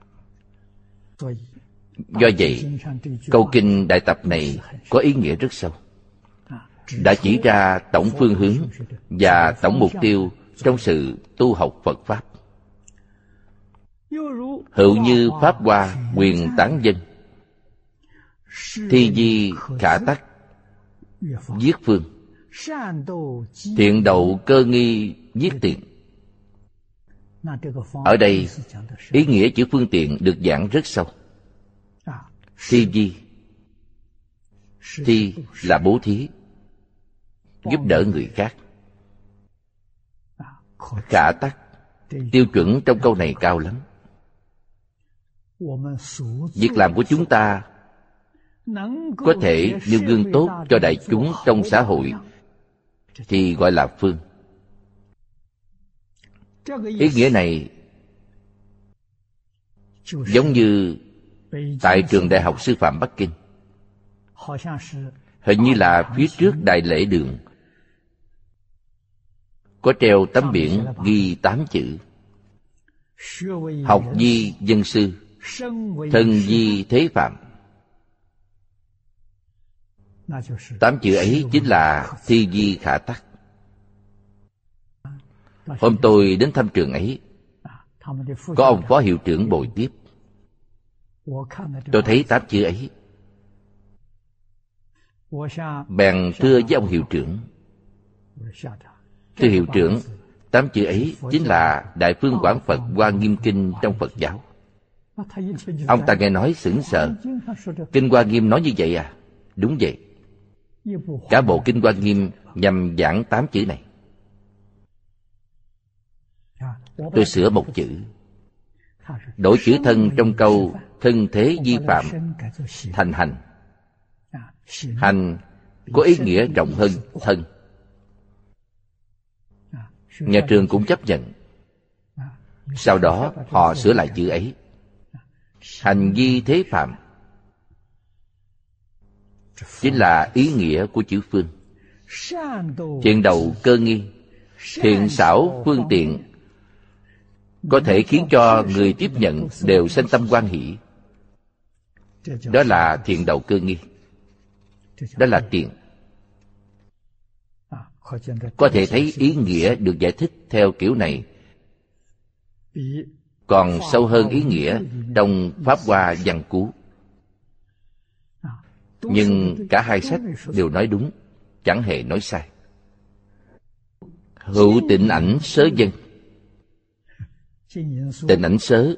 Do vậy, câu kinh Đại Tập này có ý nghĩa rất sâu, đã chỉ ra tổng phương hướng và tổng mục tiêu trong sự tu học Phật Pháp. Hữu như Pháp Hoa quyền tán dân, thi di khả tắc giết phương, thiện đậu cơ nghi giết tiện. Ở đây, ý nghĩa chữ phương tiện được giảng rất sâu. Thi di, thi là bố thí, giúp đỡ người khác. Khả tắc, tiêu chuẩn trong câu này cao lắm. Việc làm của chúng ta có thể nêu gương tốt cho đại chúng trong xã hội thì gọi là phương. Ý nghĩa này giống như tại trường Đại học Sư phạm Bắc Kinh, hình như là phía trước Đại Lễ Đường có treo tấm biển ghi tám chữ: học vi dân sư, thân vi thế phạm. Tám chữ ấy chính là thi di khả tắc. Hôm tôi đến thăm trường ấy, có ông phó hiệu trưởng bồi tiếp. Tôi thấy tám chữ ấy, bèn thưa với ông hiệu trưởng: thưa hiệu trưởng, tám chữ ấy chính là Đại Phương Quảng Phật Hoa Nghiêm Kinh trong Phật giáo. Ông ta nghe nói sững sờ. Kinh Hoa Nghiêm nói như vậy à? Đúng vậy. Cả bộ Kinh Hoa Nghiêm nhằm giảng tám chữ này. Tôi sửa một chữ, đổi chữ thân trong câu thân thế vi phạm thành hành. Hành có ý nghĩa rộng hơn thân. Nhà trường cũng chấp nhận. Sau đó họ sửa lại chữ ấy. Hành vi thế phạm chính là ý nghĩa của chữ phương. Thiện đậu cơ nghi, thiện xảo phương tiện có thể khiến cho người tiếp nhận đều sanh tâm hoan hỷ. Đó là thiện đậu cơ nghi. Đó là tiền. Có thể thấy ý nghĩa được giải thích theo kiểu này còn sâu hơn ý nghĩa trong Pháp Hoa Văn Cú. Nhưng cả hai sách đều nói đúng, chẳng hề nói sai. Hữu tịnh ảnh sớ dân. Tịnh ảnh sớ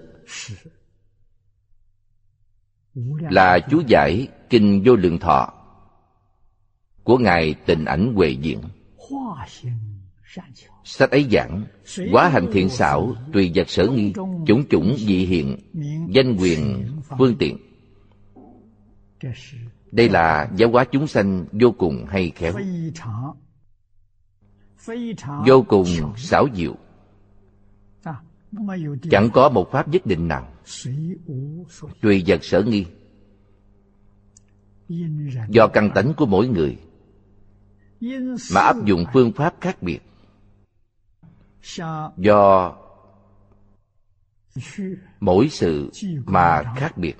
là chú giải Kinh Vô Lượng Thọ của Ngài Tịnh Ảnh Huệ Diện. Sách ấy giảng: quá hành thiện xảo, tùy vật sở nghi, chủng chủng dị hiện, danh quyền phương tiện. Đây là giáo hóa chúng sanh vô cùng hay khéo, vô cùng xảo diệu. Chẳng có một pháp nhất định nào, tùy vật sở nghi, do căn tánh của mỗi người mà áp dụng phương pháp khác biệt, do mỗi sự mà khác biệt.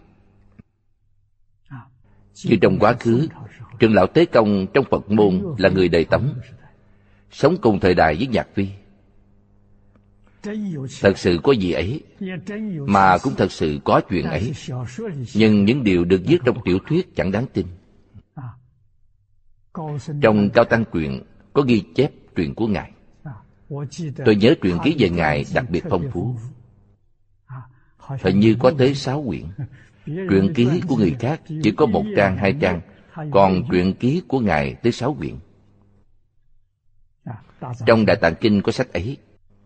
Như trong quá khứ, trưởng lão Tế Công trong Phật môn là người Đời Tống, sống cùng thời đại với Nhạc Phi. Thật sự có gì ấy, mà cũng thật sự có chuyện ấy. Nhưng những điều được viết trong tiểu thuyết chẳng đáng tin. Trong Cao Tăng Truyện có ghi chép truyện của Ngài. Tôi nhớ truyện ký về Ngài đặc biệt phong phú, hình như có tới sáu quyển. Truyện ký của người khác chỉ có một trang, hai trang, còn truyện ký của Ngài tới sáu quyển. Trong Đại Tạng Kinh có sách ấy.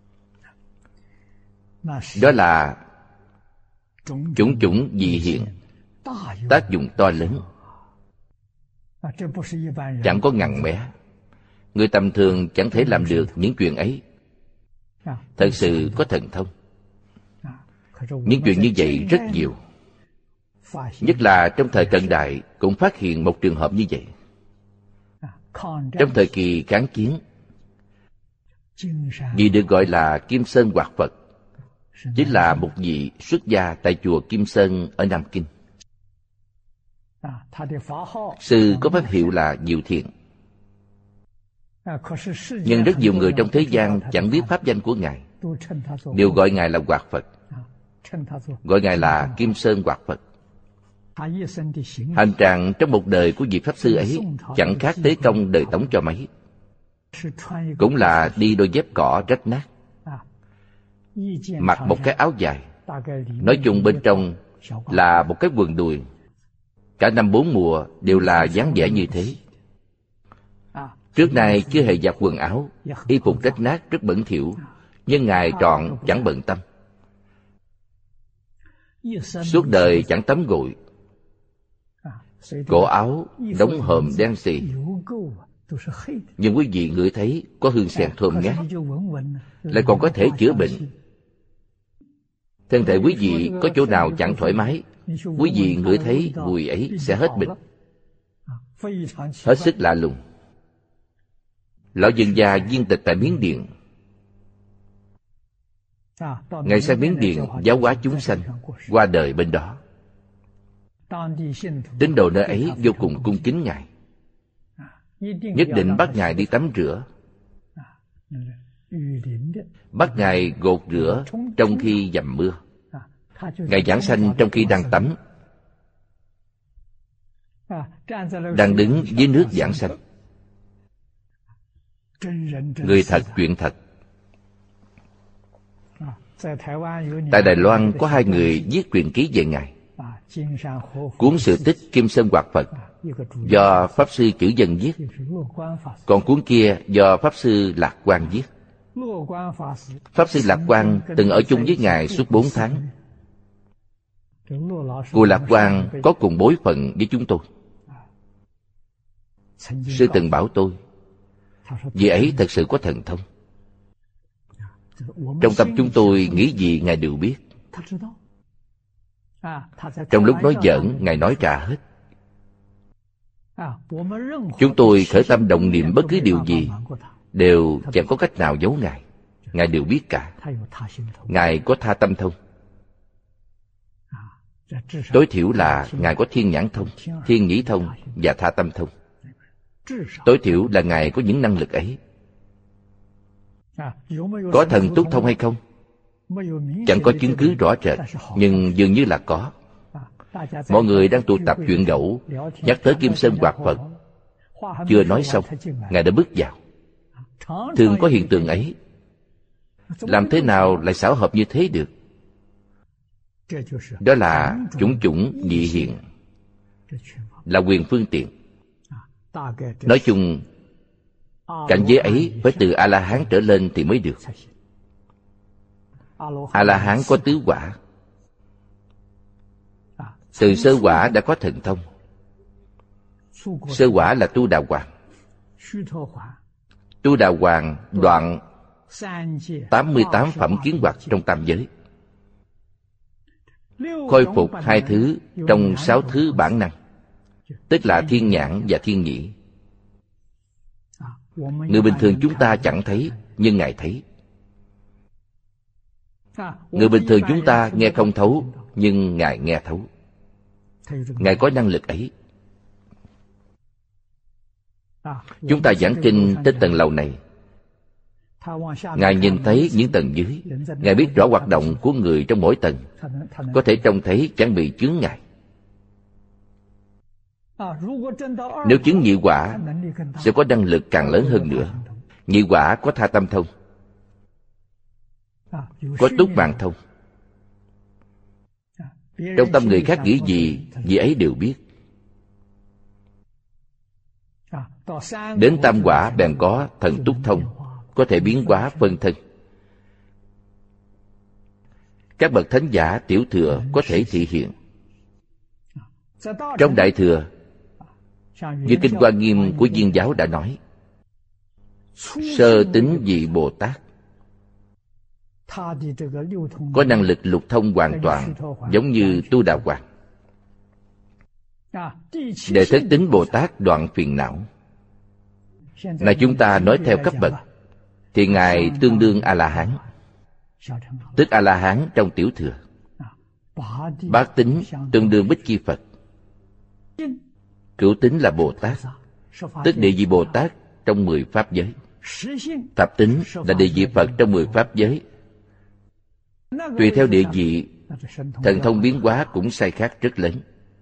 Đó là chủng chủng dị hiện, tác dụng to lớn, chẳng có ngần bé. Người tầm thường chẳng thể làm được những chuyện ấy. Thật sự có thần thông. Những chuyện như vậy rất nhiều. Nhất là trong thời cận đại cũng phát hiện một trường hợp như vậy. Trong thời kỳ kháng chiến, vị được gọi là Kim Sơn Hoạt Phật chính là một vị xuất gia tại chùa Kim Sơn ở Nam Kinh. Sư có pháp hiệu là Diệu Thiện. Nhưng rất nhiều người trong thế gian chẳng biết pháp danh của Ngài, đều gọi Ngài là Hoạt Phật, gọi Ngài là Kim Sơn Hoạt Phật. Hành trạng trong một đời của vị Pháp Sư ấy chẳng khác Tế Công đời Tống cho mấy. Cũng là đi đôi dép cỏ rách nát, mặc một cái áo dài, nói chung bên trong là một cái quần đùi. Cả năm bốn mùa đều là dáng vẻ như thế. Trước nay chưa hề giặt quần áo, y phục rách nát rất bẩn thỉu, nhưng Ngài trọn chẳng bận tâm. Suốt đời chẳng tắm gội, cổ áo đóng hòm đen xì, nhưng quý vị ngửi thấy có hương sen thơm ngát, lại còn có thể chữa bệnh. Thân thể quý vị có chỗ nào chẳng thoải mái, quý vị ngửi thấy mùi ấy sẽ hết bệnh. Hết sức lạ lùng. Lão dân gia viên tịch tại Miến Điện. Ngài sang Miến Điện giáo hóa chúng sanh, qua đời bên đó. Tín đồ nơi ấy vô cùng cung kính Ngài, nhất định bắt Ngài đi tắm rửa, bắt Ngài gột rửa trong khi dầm mưa. Ngài giảng sanh trong khi đang tắm, đang đứng dưới nước giảng sanh. Người thật, chuyện thật. Tại Đài Loan có hai người viết truyện ký về Ngài. Cuốn Sự Tích Kim Sơn Hoạt Phật do Pháp Sư Chữ Dân viết, còn cuốn kia do Pháp Sư Lạc Quang viết. Pháp Sư Lạc Quang từng ở chung với Ngài suốt bốn tháng. Cụ Lạc Quang có cùng bối phận với chúng tôi. Sư từng bảo tôi, vị ấy thật sự có thần thông. Trong tâm chúng tôi nghĩ gì Ngài đều biết. Trong lúc nói giỡn, Ngài nói trả hết. Chúng tôi khởi tâm động niệm bất cứ điều gì đều chẳng có cách nào giấu Ngài. Ngài đều biết cả. Ngài có tha tâm thông. Tối thiểu là Ngài có thiên nhãn thông, thiên nhĩ thông và tha tâm thông. Tối thiểu là Ngài có những năng lực ấy. Có thần túc thông hay không? Chẳng có chứng cứ rõ rệt, nhưng dường như là có. Mọi người đang tụ tập chuyện gẫu, nhắc tới Kim Sơn Hoạt Phật. Chưa nói xong, Ngài đã bước vào. Thường có hiện tượng ấy. Làm thế nào lại xảo hợp như thế được? Đó là chủng chủng dị hiện, là quyền phương tiện. Nói chung, Cảnh giới ấy phải từ A-la-hán trở lên thì mới được. A-la-hán có tứ quả. Từ sơ quả đã có thần thông. Sơ quả là tu đà hoàng. Tu đà hoàng đoạn tám mươi tám phẩm kiến hoặc trong tam giới, khôi phục hai thứ trong sáu thứ bản năng, tức là thiên nhãn và thiên nhĩ. Người bình thường chúng ta chẳng thấy, nhưng Ngài thấy. Người bình thường chúng ta nghe không thấu, nhưng Ngài nghe thấu. Ngài có năng lực ấy. Chúng ta giảng kinh tới tầng lầu này, Ngài nhìn thấy những tầng dưới. Ngài biết rõ hoạt động của người trong mỗi tầng, có thể trông thấy chẳng bị chướng ngại. Nếu chứng nhị quả sẽ có năng lực càng lớn hơn nữa. Nhị quả có tha tâm thông, có túc mạng thông. Trong tâm người khác nghĩ gì, vị ấy đều biết. Đến tam quả bèn có thần túc thông, có thể biến hóa phân thân. Các bậc thánh giả tiểu thừa có thể thị hiện. Trong đại thừa, như kinh Hoa Nghiêm của Viên giáo đã nói, sơ tính vị Bồ Tát có năng lực lục thông hoàn toàn, giống như Tu Đà Hoàng. Đệ thất tính Bồ Tát đoạn phiền não. Là chúng ta nói theo cấp bậc, thì Ngài tương đương A-la-hán, tức A-la-hán trong tiểu thừa. Bát tính tương đương Bích Chi Phật. Cửu tính là Bồ Tát, tức địa vị Bồ Tát trong mười pháp giới. Thập tính là địa vị Phật trong mười pháp giới. Tùy theo địa vị, thần thông biến hóa cũng sai khác rất lớn.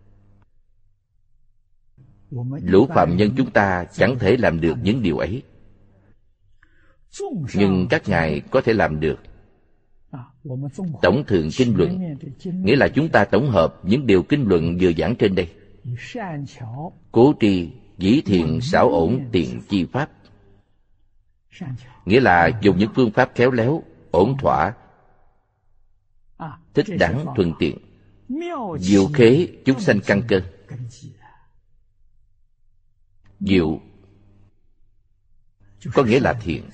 Lũ phàm nhân chúng ta chẳng thể làm được những điều ấy, nhưng các ngài có thể làm được. Tổng thượng kinh luận nghĩa là chúng ta tổng hợp những điều kinh luận vừa giảng trên đây. Cố tri dĩ thiện xảo ổn tiện chi pháp, nghĩa là dùng những phương pháp khéo léo, ổn thỏa, thích đáng, thuận tiện, diệu khế chúng sanh căn cơ. Diệu có nghĩa là thiện.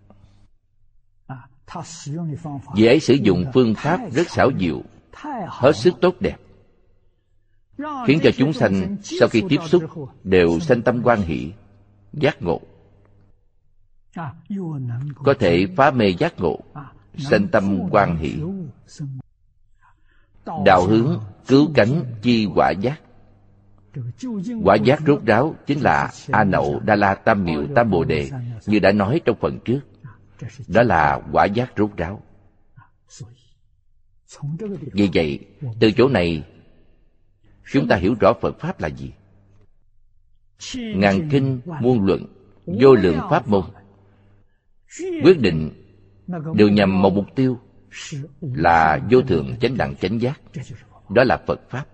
Vị ấy sử dụng phương pháp rất xảo diệu, hết sức tốt đẹp, khiến cho chúng sanh sau khi tiếp xúc đều sanh tâm hoan hỷ, giác ngộ. Có thể phá mê giác ngộ, sanh tâm hoan hỷ. Đạo hướng cứu cánh chi quả giác. Quả giác rốt ráo chính là A Nậu Đa La Tam Miệu Tam Bồ Đề, như đã nói trong phần trước. Đó là quả giác rốt ráo. Vì vậy, từ chỗ này chúng ta hiểu rõ Phật Pháp là gì. Ngàn kinh muôn luận, vô lượng pháp môn, quyết định đều nhằm một mục tiêu là vô thượng chánh đẳng chánh giác. Đó là Phật Pháp.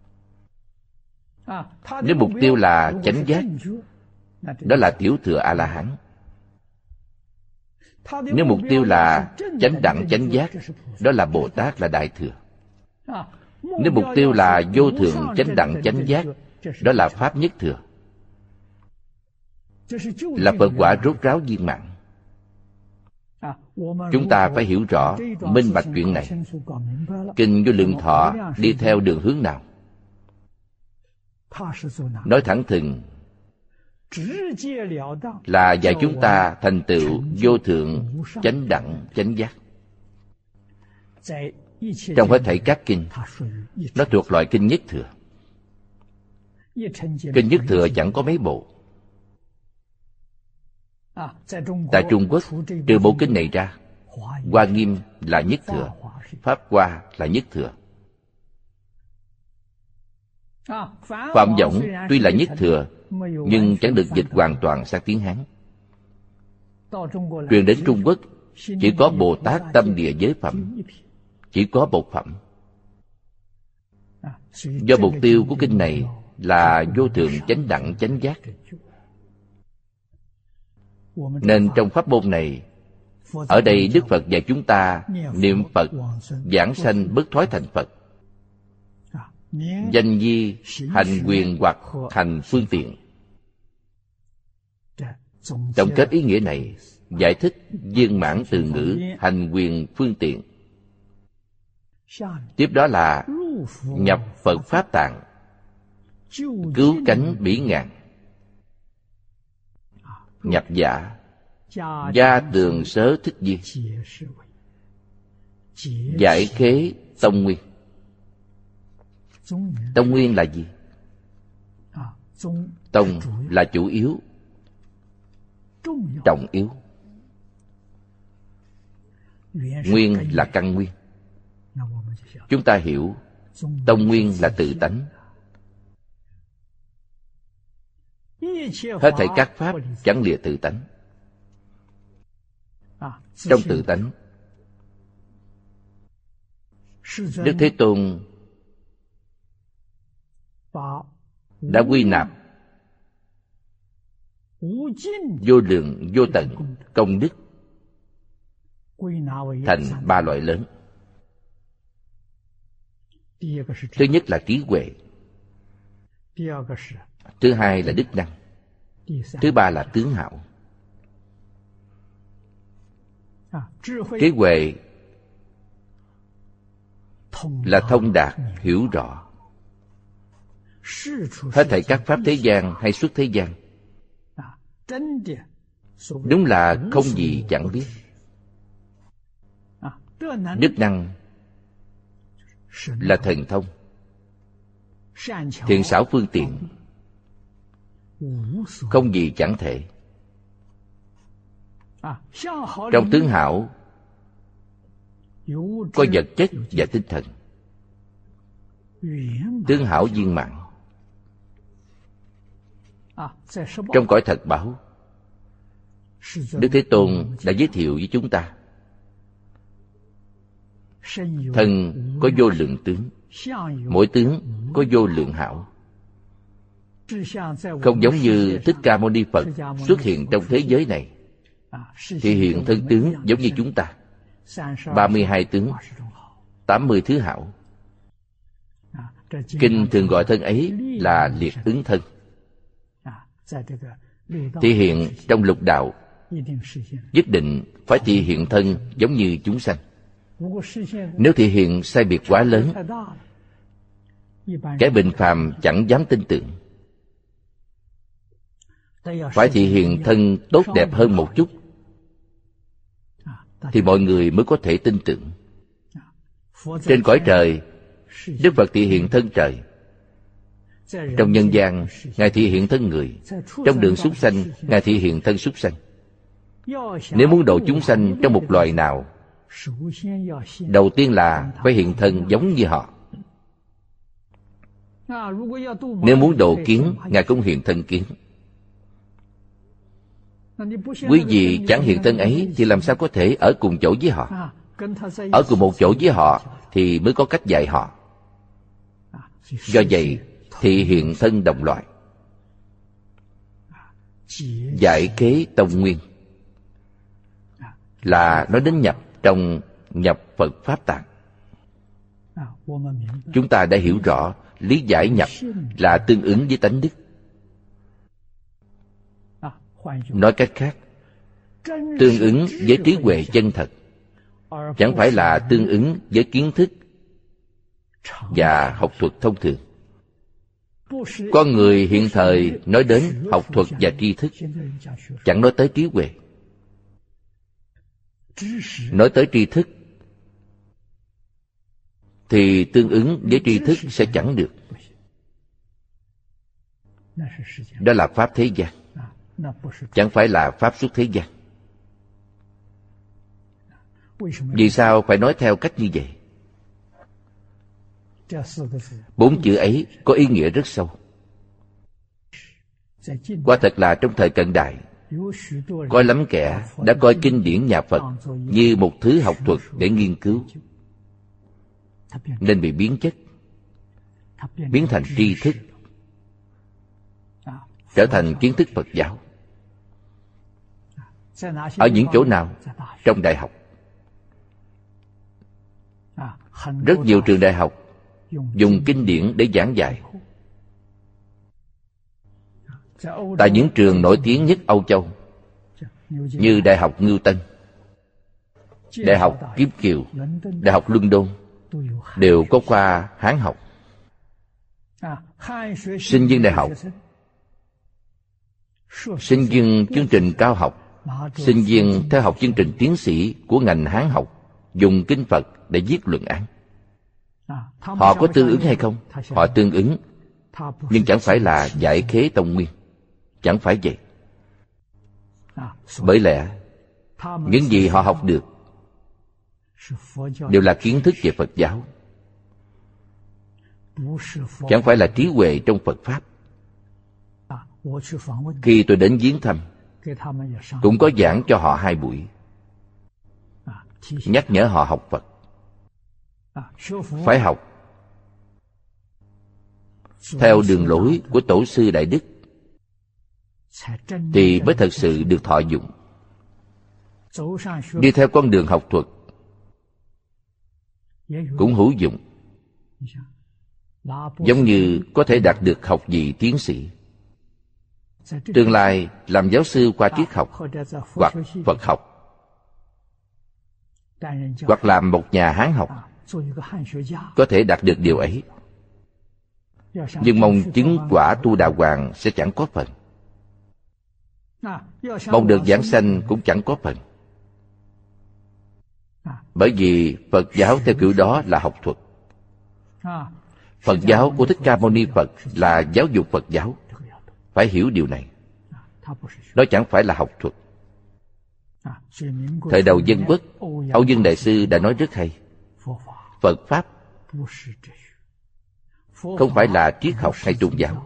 Nếu mục tiêu là chánh giác, đó là tiểu thừa A-la-hán. Nếu mục tiêu là chánh đẳng chánh giác, đó là Bồ Tát, là Đại Thừa. Nếu mục tiêu là vô thượng chánh đẳng chánh giác, đó là Pháp Nhất Thừa, là Phật quả rốt ráo viên mãn. Chúng ta phải hiểu rõ, minh bạch chuyện này. Kinh Vô Lượng Thọ đi theo đường hướng nào? Nói thẳng thừng là dạy chúng ta thành tựu vô thượng chánh đẳng chánh giác. Trong hết thảy các kinh, nó thuộc loại kinh nhất thừa. Kinh nhất thừa chẳng có mấy bộ. Tại Trung Quốc, trừ bộ kinh này ra, Hoa Nghiêm là nhất thừa, Pháp Hoa là nhất thừa. Phạm Võng tuy là nhất thừa, nhưng chẳng được dịch hoàn toàn sang tiếng Hán. Truyền đến Trung Quốc, chỉ có Bồ Tát Tâm Địa Giới Phẩm, chỉ có một phẩm. Do mục tiêu của kinh này là vô thượng chánh đẳng chánh giác. Nên trong pháp môn này, ở đây Đức Phật dạy chúng ta niệm Phật, vãng sanh bất thoái thành Phật. Danh di, hành quyền hoặc hành phương tiện. Tổng kết ý nghĩa này, giải thích viên mãn từ ngữ hành quyền phương tiện. Tiếp đó là nhập Phật Pháp Tạng, cứu cánh bỉ ngạn. Nhập giả, gia tường sớ thích di, giải khế tông nguyên. Tông nguyên là gì? Tông là chủ yếu, trọng yếu. Nguyên là căn nguyên. Chúng ta hiểu tông nguyên là tự tánh. Hết thảy các pháp chẳng lìa tự tánh. Trong tự tánh, Đức Thế Tôn đã quy nạp vô lượng vô tận công đức thành ba loại lớn. Thứ nhất là trí huệ, thứ hai là đức năng, thứ ba là tướng hảo. Trí huệ là thông đạt, hiểu rõ hết thảy các pháp thế gian hay xuất thế gian. Đúng là không gì chẳng biết. Đức năng là thần thông, thiện xảo phương tiện, không gì chẳng thể. Trong tướng hảo có vật chất và tinh thần. Tướng hảo viên mãn. Trong cõi thật báo, Đức Thế Tôn đã giới thiệu với chúng ta thân có vô lượng tướng, mỗi tướng có vô lượng hảo. Không giống như Thích Ca Mâu Ni Phật xuất hiện trong thế giới này thì hiện thân tướng giống như chúng ta, ba mươi hai tướng, tám mươi thứ hảo. Kinh thường gọi thân ấy là liệt ứng thân. Thị hiện trong lục đạo nhất định phải thị hiện thân giống như chúng sanh. Nếu thị hiện sai biệt quá lớn, kẻ bình phàm chẳng dám tin tưởng. Phải thị hiện thân tốt đẹp hơn một chút thì mọi người mới có thể tin tưởng. Trên cõi trời, Đức Phật thị hiện thân trời. Trong nhân gian, Ngài thị hiện thân người. Trong đường súc sanh, Ngài thị hiện thân súc sanh. Nếu muốn độ chúng sanh trong một loài nào, đầu tiên là phải hiện thân giống như họ. Nếu muốn độ kiến, Ngài cũng hiện thân kiến. Quý vị chẳng hiện thân ấy thì làm sao có thể ở cùng chỗ với họ? Ở cùng một chỗ với họ thì mới có cách dạy họ. Do vậy thì hiện thân đồng loại. Giải kế tông nguyên là nói đến nhập trong nhập Phật Pháp Tạng. Chúng ta đã hiểu rõ lý giải nhập là tương ứng với tánh đức. Nói cách khác, tương ứng với trí huệ chân thật, chẳng phải là tương ứng với kiến thức và học thuật thông thường. Con người hiện thời nói đến học thuật và tri thức, chẳng nói tới trí huệ. Nói tới tri thức thì tương ứng với tri thức sẽ chẳng được. Đó là pháp thế gian, chẳng phải là pháp xuất thế gian. Vì sao phải nói theo cách như vậy? Bốn chữ ấy có ý nghĩa rất sâu. Quả thật là trong thời cận đại, có lắm kẻ đã coi kinh điển nhà Phật như một thứ học thuật để nghiên cứu, nên bị biến chất, biến thành tri thức, trở thành kiến thức Phật giáo. Ở những chỗ nào? Trong đại học. Rất nhiều trường đại học dùng kinh điển để giảng dạy. Tại những trường nổi tiếng nhất Âu Châu như Đại học Newton, Đại học Kiếm Kiều, Đại học London đều có khoa Hán học. Sinh viên đại học, sinh viên chương trình cao học, sinh viên theo học chương trình tiến sĩ của ngành Hán học dùng kinh Phật để viết luận án. Họ có tương ứng hay không? Họ tương ứng, nhưng chẳng phải là giải khế tông nguyên. Chẳng phải vậy. Bởi lẽ những gì họ học được đều là kiến thức về Phật giáo, chẳng phải là trí huệ trong Phật Pháp. Khi tôi đến viếng thăm, cũng có giảng cho họ hai buổi, nhắc nhở họ học Phật. Phải học theo đường lối của Tổ sư Đại Đức thì mới thật sự được thọ dụng. Đi theo con đường học thuật cũng hữu dụng, giống như có thể đạt được học vị tiến sĩ, tương lai làm giáo sư khoa triết học hoặc Phật học, hoặc làm một nhà Hán học, có thể đạt được điều ấy. Nhưng mong chứng quả tu đà hoàng sẽ chẳng có phần. Mong được giảng sanh cũng chẳng có phần. Bởi vì Phật giáo theo kiểu đó là học thuật. Phật giáo của Thích Ca Mâu Ni Phật là giáo dục Phật giáo. Phải hiểu điều này. Đó chẳng phải là học thuật. Thời đầu Dân Quốc, Âu Dương Đại Sư đã nói rất hay. Phật Pháp không phải là triết học hay tôn giáo,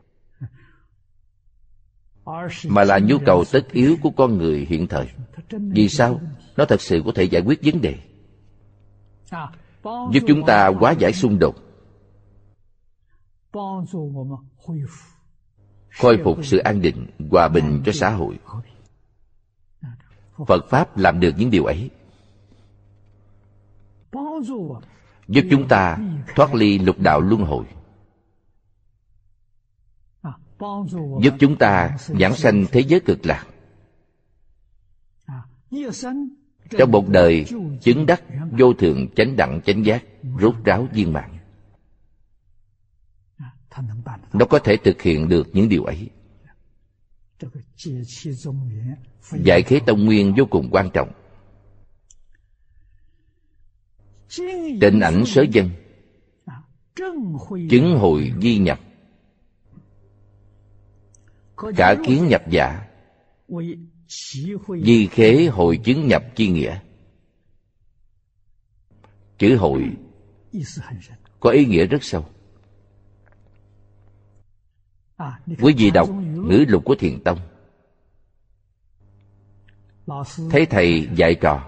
mà là nhu cầu tất yếu của con người hiện thời. Vì sao? Nó thật sự có thể giải quyết vấn đề, giúp chúng ta hóa giải xung đột, khôi phục sự an định, hòa bình cho xã hội. Phật Pháp làm được những điều ấy, giúp chúng ta thoát ly lục đạo luân hồi, giúp chúng ta giảng sanh thế giới cực lạc. Trong một đời chứng đắc vô thượng chánh đẳng chánh giác, rốt ráo viên mãn. Nó có thể thực hiện được những điều ấy. Giải khế tông nguyên vô cùng quan trọng. Tịnh ảnh sớ dân, chứng hội di nhập, cả kiến nhập giả, di khế hội chứng nhập chi nghĩa. Chữ hội có ý nghĩa rất sâu. Quý vị đọc ngữ lục của Thiền Tông, thấy thầy dạy trò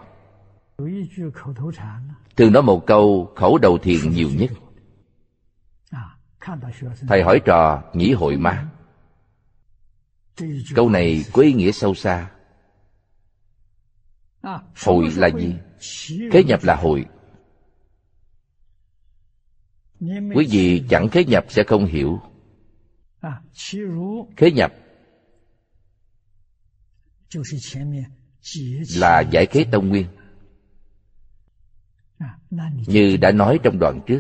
thường nói một câu khẩu đầu thiền nhiều nhất. Thầy hỏi trò nhĩ hội ma. Câu này có ý nghĩa sâu xa. Hội là gì? Khế nhập là hội. Quý vị chẳng khế nhập sẽ không hiểu. Khế nhập là giải khế tông nguyên, như đã nói trong đoạn trước.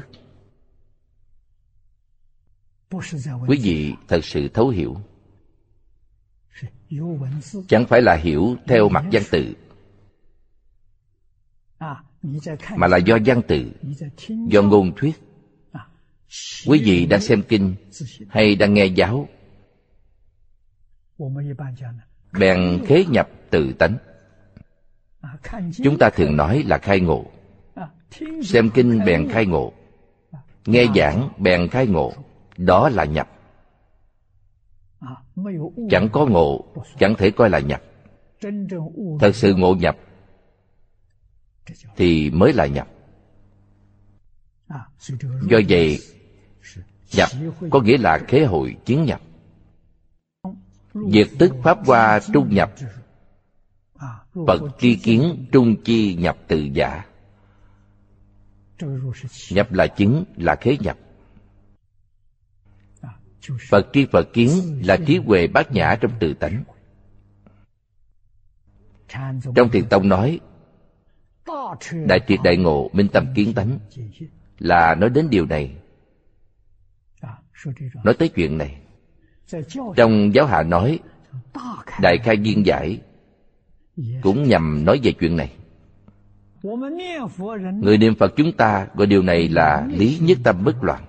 Quý vị thật sự thấu hiểu, chẳng phải là hiểu theo mặt văn tự, mà là do văn tự, do ngôn thuyết. Quý vị đang xem kinh hay đang nghe giáo, bèn khế nhập tự tánh. Chúng ta thường nói là khai ngộ. Xem kinh bèn khai ngộ, nghe giảng bèn khai ngộ. Đó là nhập. Chẳng có ngộ, chẳng thể coi là nhập. Thật sự ngộ nhập thì mới là nhập. Do vậy, nhập có nghĩa là khế hội chứng nhập. Diệt tức pháp hoa trung nhập Phật tri kiến trung chi nhập từ giả. Nhập là chứng, là khế nhập. Phật tri Phật kiến là trí huệ bát nhã trong tự tánh. Trong Thiền Tông nói đại triệt đại ngộ minh tâm kiến tánh, là nói đến điều này, nói tới chuyện này. Trong giáo hạ nói đại khai viên giải, cũng nhằm nói về chuyện này. Người niệm Phật chúng ta gọi điều này là lý nhất tâm bất loạn.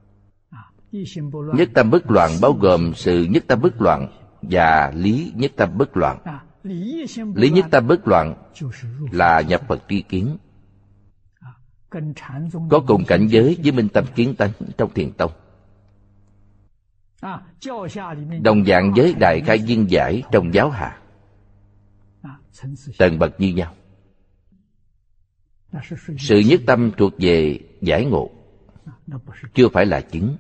Nhất tâm bất loạn bao gồm sự nhất tâm bất loạn và lý nhất tâm bất loạn. Lý nhất tâm bất loạn là nhập Phật tri kiến, có cùng cảnh giới với minh tâm kiến tánh trong Thiền Tông, đồng dạng với đại khai viên giải trong giáo hạ, tầng bậc như nhau. Sự nhất tâm thuộc về giải ngộ, chưa phải là chứng.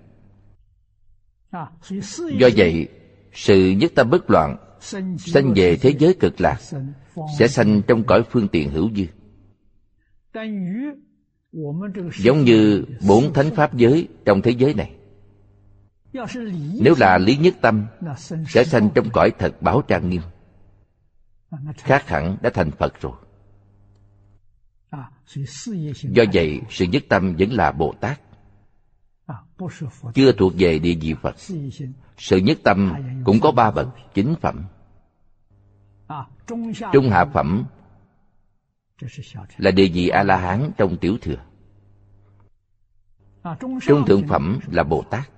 Do vậy, sự nhất tâm bất loạn sanh về thế giới cực lạc, sẽ sanh trong cõi phương tiện hữu dư. Giống như bốn thánh pháp giới trong thế giới này. Nếu là lý nhất tâm, sẽ sanh trong cõi thật bảo trang nghiêm, khác hẳn đã thành Phật rồi. Do vậy, sự nhất tâm vẫn là Bồ Tát, chưa thuộc về địa vị Phật. Sự nhất tâm cũng có ba bậc chính phẩm. Trung hạ phẩm là địa vị A-la-hán trong tiểu thừa. Trung thượng phẩm là Bồ Tát.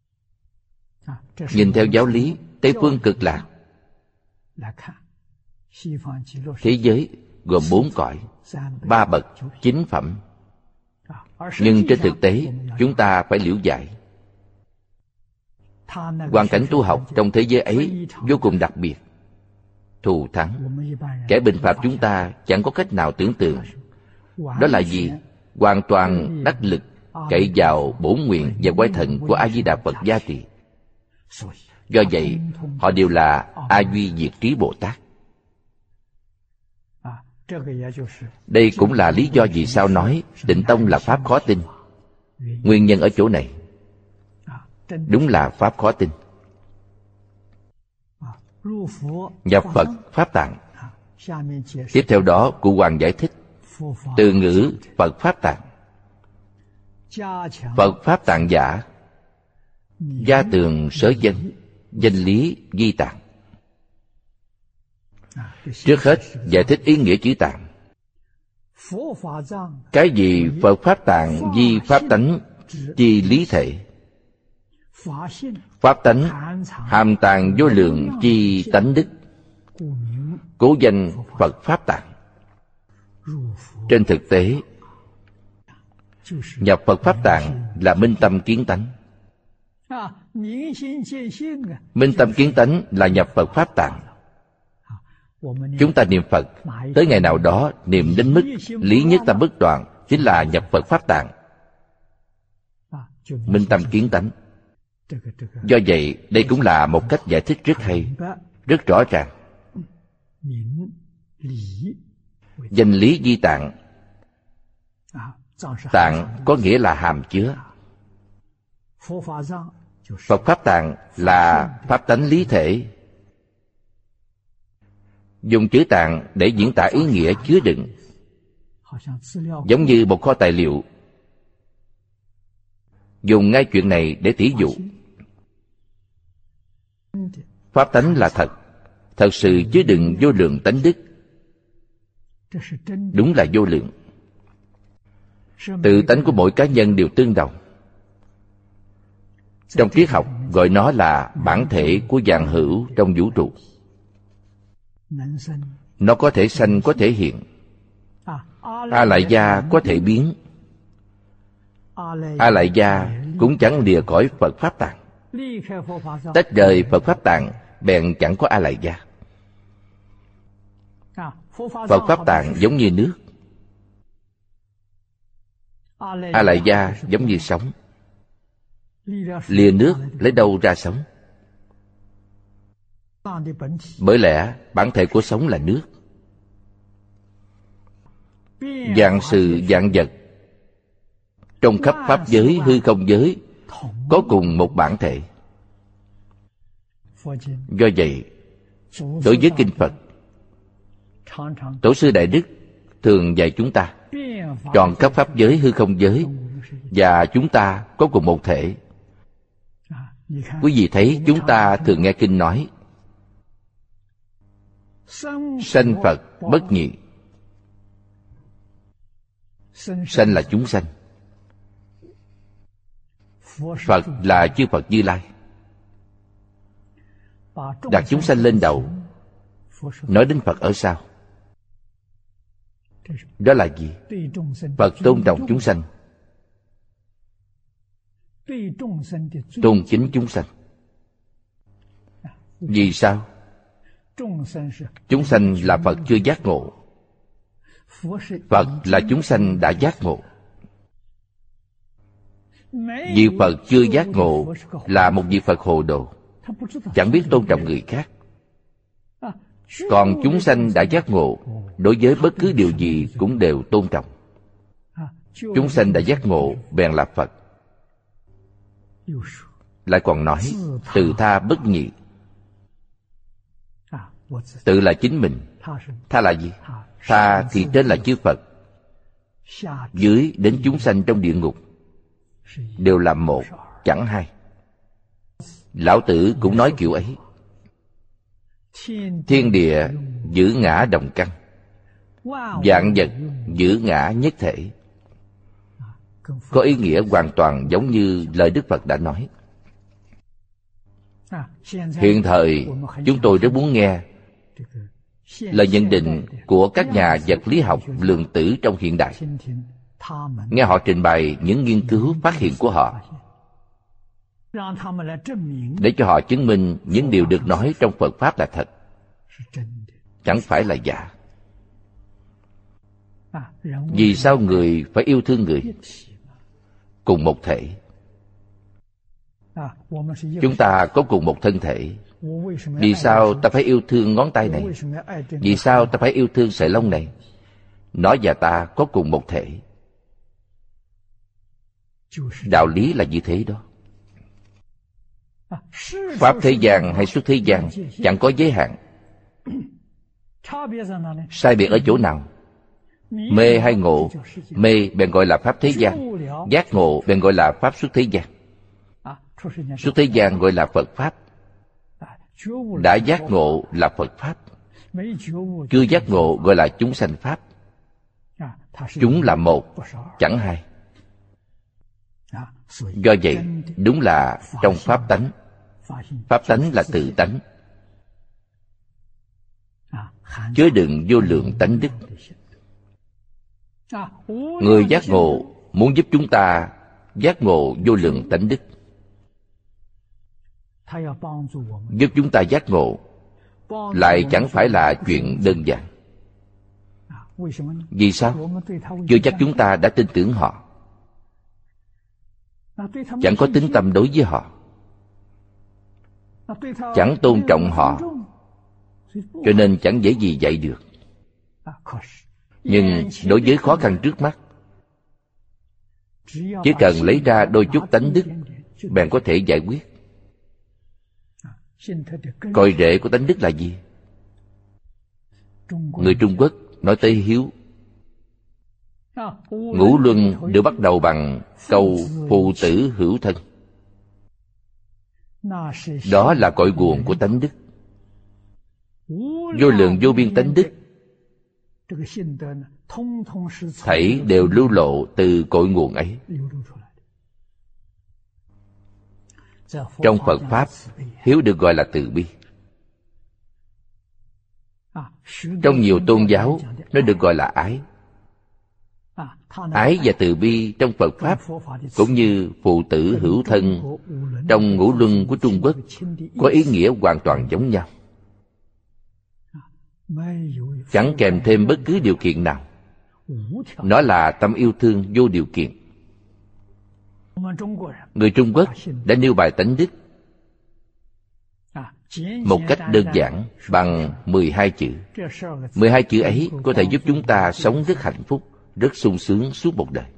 Nhìn theo giáo lý Tây phương cực lạc, thế giới gồm bốn cõi, ba bậc chính phẩm. Nhưng trên thực tế, chúng ta phải liễu giải. Hoàn cảnh tu học trong thế giới ấy vô cùng đặc biệt, thù thắng. Kẻ bình phạm chúng ta chẳng có cách nào tưởng tượng. Đó là gì? Hoàn toàn đắc lực cậy vào bổn nguyện và quay thần của A Di Đà Phật gia trì. Do vậy, họ đều là A Duy Diệt Trí Bồ Tát. Đây cũng là lý do vì sao nói Tịnh Tông là pháp khó tin. Nguyên nhân ở chỗ này. Đúng là pháp khó tin. Nhập Phật Pháp Tạng. Tiếp theo đó, Cụ Hoàng giải thích từ ngữ Phật Pháp Tạng. Phật Pháp Tạng giả, gia tường sở danh, danh lý di tạng. Trước hết giải thích ý nghĩa chữ tạng. Cái gì Phật Pháp Tạng di pháp tánh chi lý thể. Pháp tánh hàm tàng vô lượng chi tánh đức, cố danh Phật Pháp Tạng. Trên thực tế, nhập Phật Pháp Tạng là minh tâm kiến tánh. Minh tâm kiến tánh là nhập Phật Pháp Tạng. Chúng ta niệm Phật tới ngày nào đó niệm đến mức lý nhất tâm bất đoạn, chính là nhập Phật Pháp Tạng, minh tâm kiến tánh. Do vậy, đây cũng là một cách giải thích rất hay, rất rõ ràng. Danh lý di tạng. Tạng có nghĩa là hàm chứa. Phật Pháp Tạng là pháp tánh lý thể. Dùng chữ tạng để diễn tả ý nghĩa chứa đựng, giống như một kho tài liệu. Dùng ngay chuyện này để tỉ dụ. Pháp tánh là thật, thật sự chứa đựng vô lượng tánh đức. Đúng là vô lượng. Tự tánh của mỗi cá nhân đều tương đồng. Trong triết học gọi nó là bản thể của vạn hữu trong vũ trụ. Nó có thể sanh, có thể hiện. A Lại Gia có thể biến. A Lại Gia cũng chẳng lìa khỏi Phật Pháp Tạng. Tách rời Phật Pháp Tạng bèn chẳng có A Lại Gia. Phật Pháp Tạng giống như nước, A Lại Gia giống như sóng. Lìa nước lấy đâu ra sống? Bởi lẽ bản thể của sống là nước. vạn sự vạn vật trong khắp pháp giới hư không giới có cùng một bản thể. Do vậy, đối với kinh Phật, Tổ sư Đại Đức thường dạy chúng ta trọn khắp pháp giới hư không giới và chúng ta có cùng một thể. Quý vị thấy chúng ta thường nghe kinh nói sanh Phật bất nhị. Sanh là chúng sanh, Phật là chư Phật Như Lai. Đặt chúng sanh lên đầu, nói đến Phật ở sau. Đó là gì? Phật tôn trọng chúng sanh, tôn kính chúng sanh. Vì sao? Chúng sanh là Phật chưa giác ngộ, Phật là chúng sanh đã giác ngộ. Vị Phật chưa giác ngộ là một vị Phật hồ đồ, chẳng biết tôn trọng người khác. Còn chúng sanh đã giác ngộ, đối với bất cứ điều gì cũng đều tôn trọng. Chúng sanh đã giác ngộ bèn là Phật. Lại còn nói tự tha bất nhị. Tự là chính mình, tha là gì? Tha thì trên là chư Phật, dưới đến chúng sanh trong địa ngục đều là một, chẳng hai. Lão Tử cũng nói kiểu ấy. Thiên địa giữ ngã đồng căn, vạn vật giữ ngã nhất thể. Có ý nghĩa hoàn toàn giống như lời Đức Phật đã nói. Hiện thời chúng tôi rất muốn nghe lời nhận định của các nhà vật lý học lượng tử trong hiện đại. Nghe họ trình bày những nghiên cứu phát hiện của họ, để cho họ chứng minh những điều được nói trong Phật Pháp là thật, chẳng phải là giả. Vì sao người phải yêu thương người? Cùng một thể. Chúng ta có cùng một thân thể. Vì sao ta phải yêu thương ngón tay này? Vì sao ta phải yêu thương sợi lông này? Nó và ta có cùng một thể. Đạo lý là như thế đó. Pháp thế gian hay xuất thế gian chẳng có giới hạn. Sai biệt ở chỗ nào? Mê hay ngộ? Mê bèn gọi là pháp thế gian, giác ngộ bèn gọi là pháp xuất thế gian. Xuất thế gian gọi là Phật Pháp, đã giác ngộ là Phật Pháp, chưa giác ngộ gọi là chúng sanh Pháp. Chúng là một, chẳng hai. Do vậy, đúng là trong Pháp tánh. Pháp tánh là tự tánh, chứa đựng vô lượng tánh đức. Người giác ngộ muốn giúp chúng ta giác ngộ vô lượng tánh đức, giúp chúng ta giác ngộ, lại chẳng phải là chuyện đơn giản. Vì sao? Chưa chắc chúng ta đã tin tưởng họ, chẳng có tín tâm đối với họ, chẳng tôn trọng họ, cho nên chẳng dễ gì dạy được. Nhưng đối với khó khăn trước mắt, chỉ cần lấy ra đôi chút tánh đức, bèn có thể giải quyết. Cội rễ của tánh đức là gì? Người Trung Quốc nói tới hiếu. Ngũ luân đều bắt đầu bằng câu phụ tử hữu thân. Đó là cội nguồn của tánh đức. Vô lượng vô biên tánh đức thảy đều lưu lộ từ cội nguồn ấy. Trong Phật Pháp, hiếu được gọi là từ bi. Trong nhiều tôn giáo, nó được gọi là ái. Ái và từ bi trong Phật Pháp cũng như phụ tử hữu thân trong ngũ luân của Trung Quốc có ý nghĩa hoàn toàn giống nhau, chẳng kèm thêm bất cứ điều kiện nào. Nó là tâm yêu thương vô điều kiện. Người Trung Quốc đã nêu bài tánh đức một cách đơn giản bằng mười hai chữ. Mười hai chữ ấy có thể giúp chúng ta sống rất hạnh phúc. rất sung sướng suốt một đời.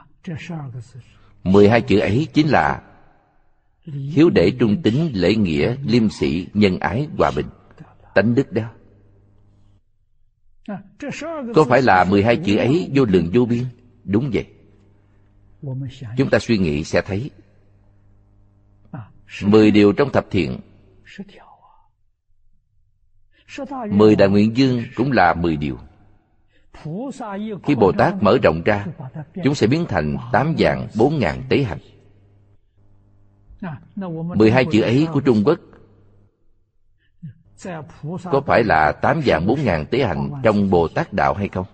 Mười hai chữ ấy chính là hiếu đệ, trung tín, lễ nghĩa, liêm sĩ, nhân ái, hòa bình. Tánh đức đó. Có phải là mười hai chữ ấy vô lượng vô biên? Đúng vậy. Chúng ta suy nghĩ sẽ thấy mười điều trong thập thiện, mười đại nguyện dương cũng là mười điều. Khi Bồ Tát mở rộng ra, chúng sẽ biến thành tám vạn bốn ngàn tế hạnh. Mười hai chữ ấy của Trung Quốc có phải là tám vạn bốn ngàn tế hạnh trong Bồ Tát đạo hay không?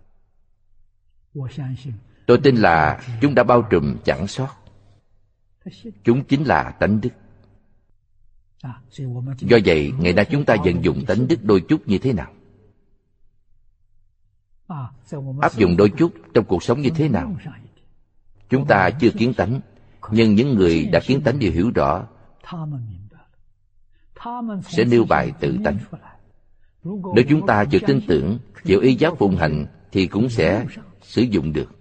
Tôi tin là chúng đã bao trùm chẳng sót. Chúng chính là tánh đức. Do vậy, ngày nay chúng ta vận dụng tánh đức đôi chút như thế nào? Áp dụng đôi chút trong cuộc sống như thế nào? Chúng ta chưa kiến tánh, nhưng những người đã kiến tánh đều hiểu rõ, sẽ nêu bài tự tánh. Nếu chúng ta chịu tin tưởng, chịu y giáo phụng hành, thì cũng sẽ sử dụng được.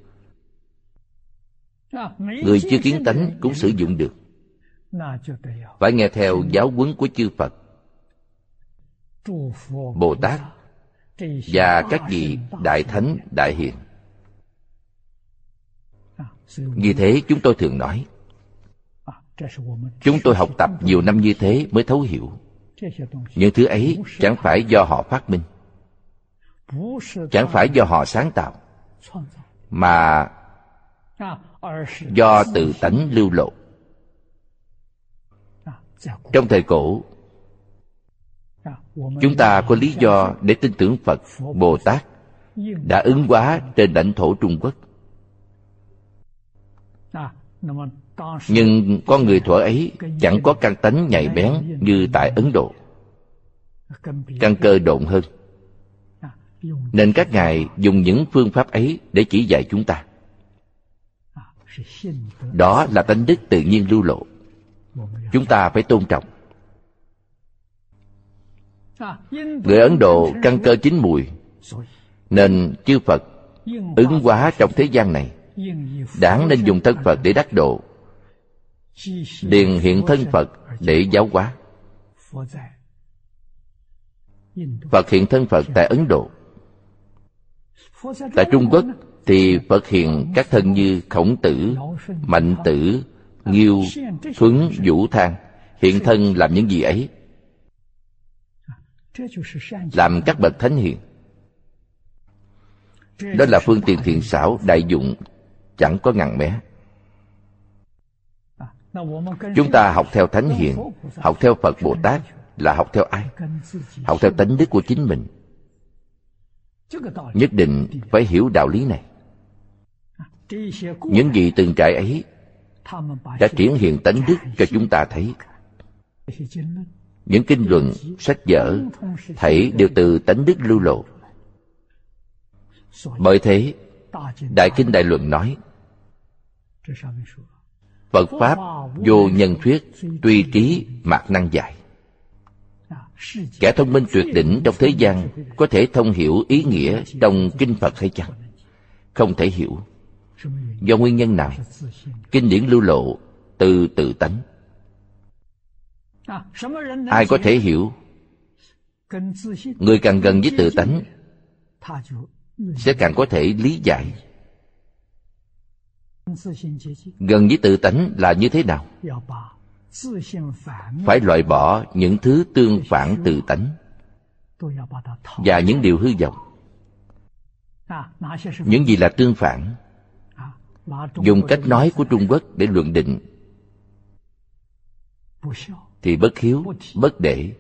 Người chưa kiến tánh cũng sử dụng được. Phải nghe theo giáo huấn của chư Phật, Bồ Tát và các vị đại thánh, đại hiền. Vì thế chúng tôi thường nói, chúng tôi học tập nhiều năm như thế mới thấu hiểu. Những thứ ấy chẳng phải do họ phát minh, chẳng phải do họ sáng tạo, mà do tự tánh lưu lộ. Trong thời cổ, chúng ta có lý do để tin tưởng Phật, Bồ Tát đã ứng hóa trên lãnh thổ Trung Quốc. Nhưng con người thuở ấy chẳng có căn tánh nhạy bén như tại Ấn Độ, căn cơ độn hơn, nên các ngài dùng những phương pháp ấy để chỉ dạy chúng ta. Đó là tánh đức tự nhiên lưu lộ, chúng ta phải tôn trọng. Người Ấn Độ căn cơ chín mùi, nên chư Phật ứng hóa trong thế gian này, đáng nên dùng thân Phật để đắc độ, liền hiện thân Phật để giáo hóa. Phật hiện thân Phật tại Ấn Độ. Tại Trung Quốc thì Phật hiện các thân như Khổng Tử, Mạnh Tử, Nghiêu, Thuấn, Vũ Thang. Hiện thân làm những gì ấy? Làm các bậc thánh hiền. Đó là phương tiện thiện xảo đại dụng, chẳng có ngăn mé. Chúng ta học theo thánh hiền, học theo Phật Bồ Tát là học theo ai? Học theo tánh đức của chính mình. Nhất định phải hiểu đạo lý này. Những gì từng trải ấy đã triển hiện tánh đức cho chúng ta thấy. Những kinh luận, sách vở thảy đều từ tánh đức lưu lộ. Bởi thế, Đại Kinh Đại Luận nói, Phật Pháp vô nhân thuyết, tuy trí mạc năng giải. Kẻ thông minh tuyệt đỉnh trong thế gian có thể thông hiểu ý nghĩa trong kinh Phật hay chăng? Không thể hiểu. Do nguyên nhân nào? Kinh điển lưu lộ từ tự tánh. Ai có thể hiểu? Người càng gần với tự tánh sẽ càng có thể lý giải. Gần với tự tánh là như thế nào? Phải loại bỏ những thứ tương phản tự tánh và những điều hư vọng. Những gì là tương phản? Dùng cách nói của Trung Quốc để luận định thì bất hiếu, bất để,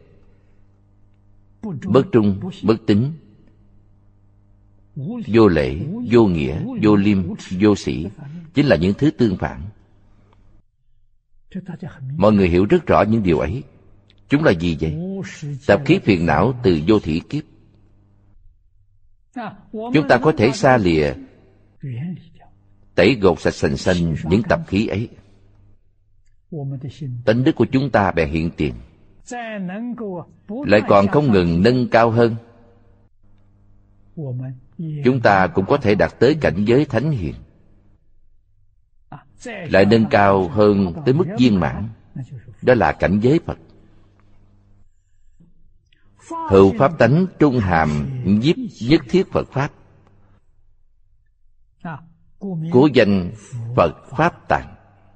bất trung, bất tín, vô lễ, vô nghĩa, vô liêm, vô sĩ, chính là những thứ tương phản. Mọi người hiểu rất rõ những điều ấy. Chúng là gì vậy? Tập khí phiền não từ vô thỉ kiếp. Chúng ta có thể xa lìa, tẩy gột sạch sành xanh những tập khí ấy. Tánh đức của chúng ta bèn hiện tiền, lại còn không ngừng nâng cao hơn. chúng ta cũng có thể đạt tới cảnh giới thánh hiền, lại nâng cao hơn tới mức viên mãn, đó là cảnh giới Phật. Hữu pháp tánh trung hàm nhiếp nhất thiết Phật Pháp, cố danh Phật Pháp Tạng.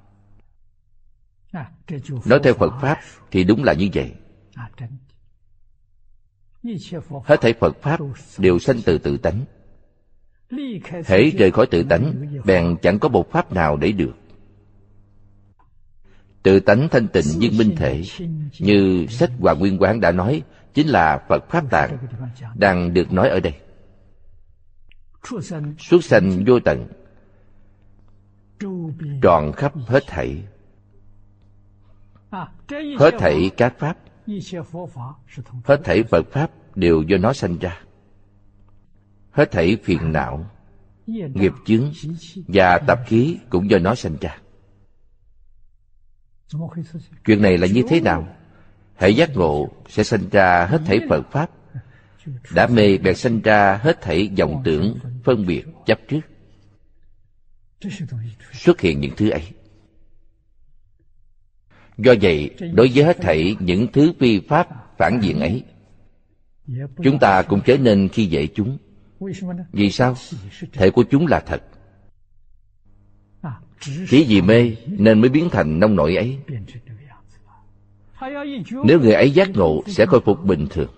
Nói theo Phật Pháp thì đúng là như vậy. Hết thảy Phật Pháp đều sanh từ tự tánh. Hễ rời khỏi tự tánh, bèn chẳng có một Pháp nào để được. Tự tánh thanh tịnh viên minh thể, như sách Hoàng Nguyên Quán đã nói, chính là Phật Pháp Tạng đang được nói ở đây. Xuất sanh vô tận, tròn khắp hết thảy. Hết thảy các Pháp, hết thảy Phật Pháp đều do nó sanh ra. Hết thảy phiền não, nghiệp chướng và tập khí cũng do nó sanh ra. Chuyện này là như thế nào? Hễ giác ngộ sẽ sanh ra hết thảy Phật Pháp. Đã mê bèn sanh ra hết thảy vọng tưởng, phân biệt, chấp trước. Xuất hiện những thứ ấy. Do vậy, đối với hết thảy những thứ phi pháp phản diện ấy, chúng ta cũng trở nên khi dễ chúng. Vì sao? Thể của chúng là thật. Chỉ vì mê nên mới biến thành nông nổi ấy. Nếu người ấy giác ngộ sẽ khôi phục bình thường.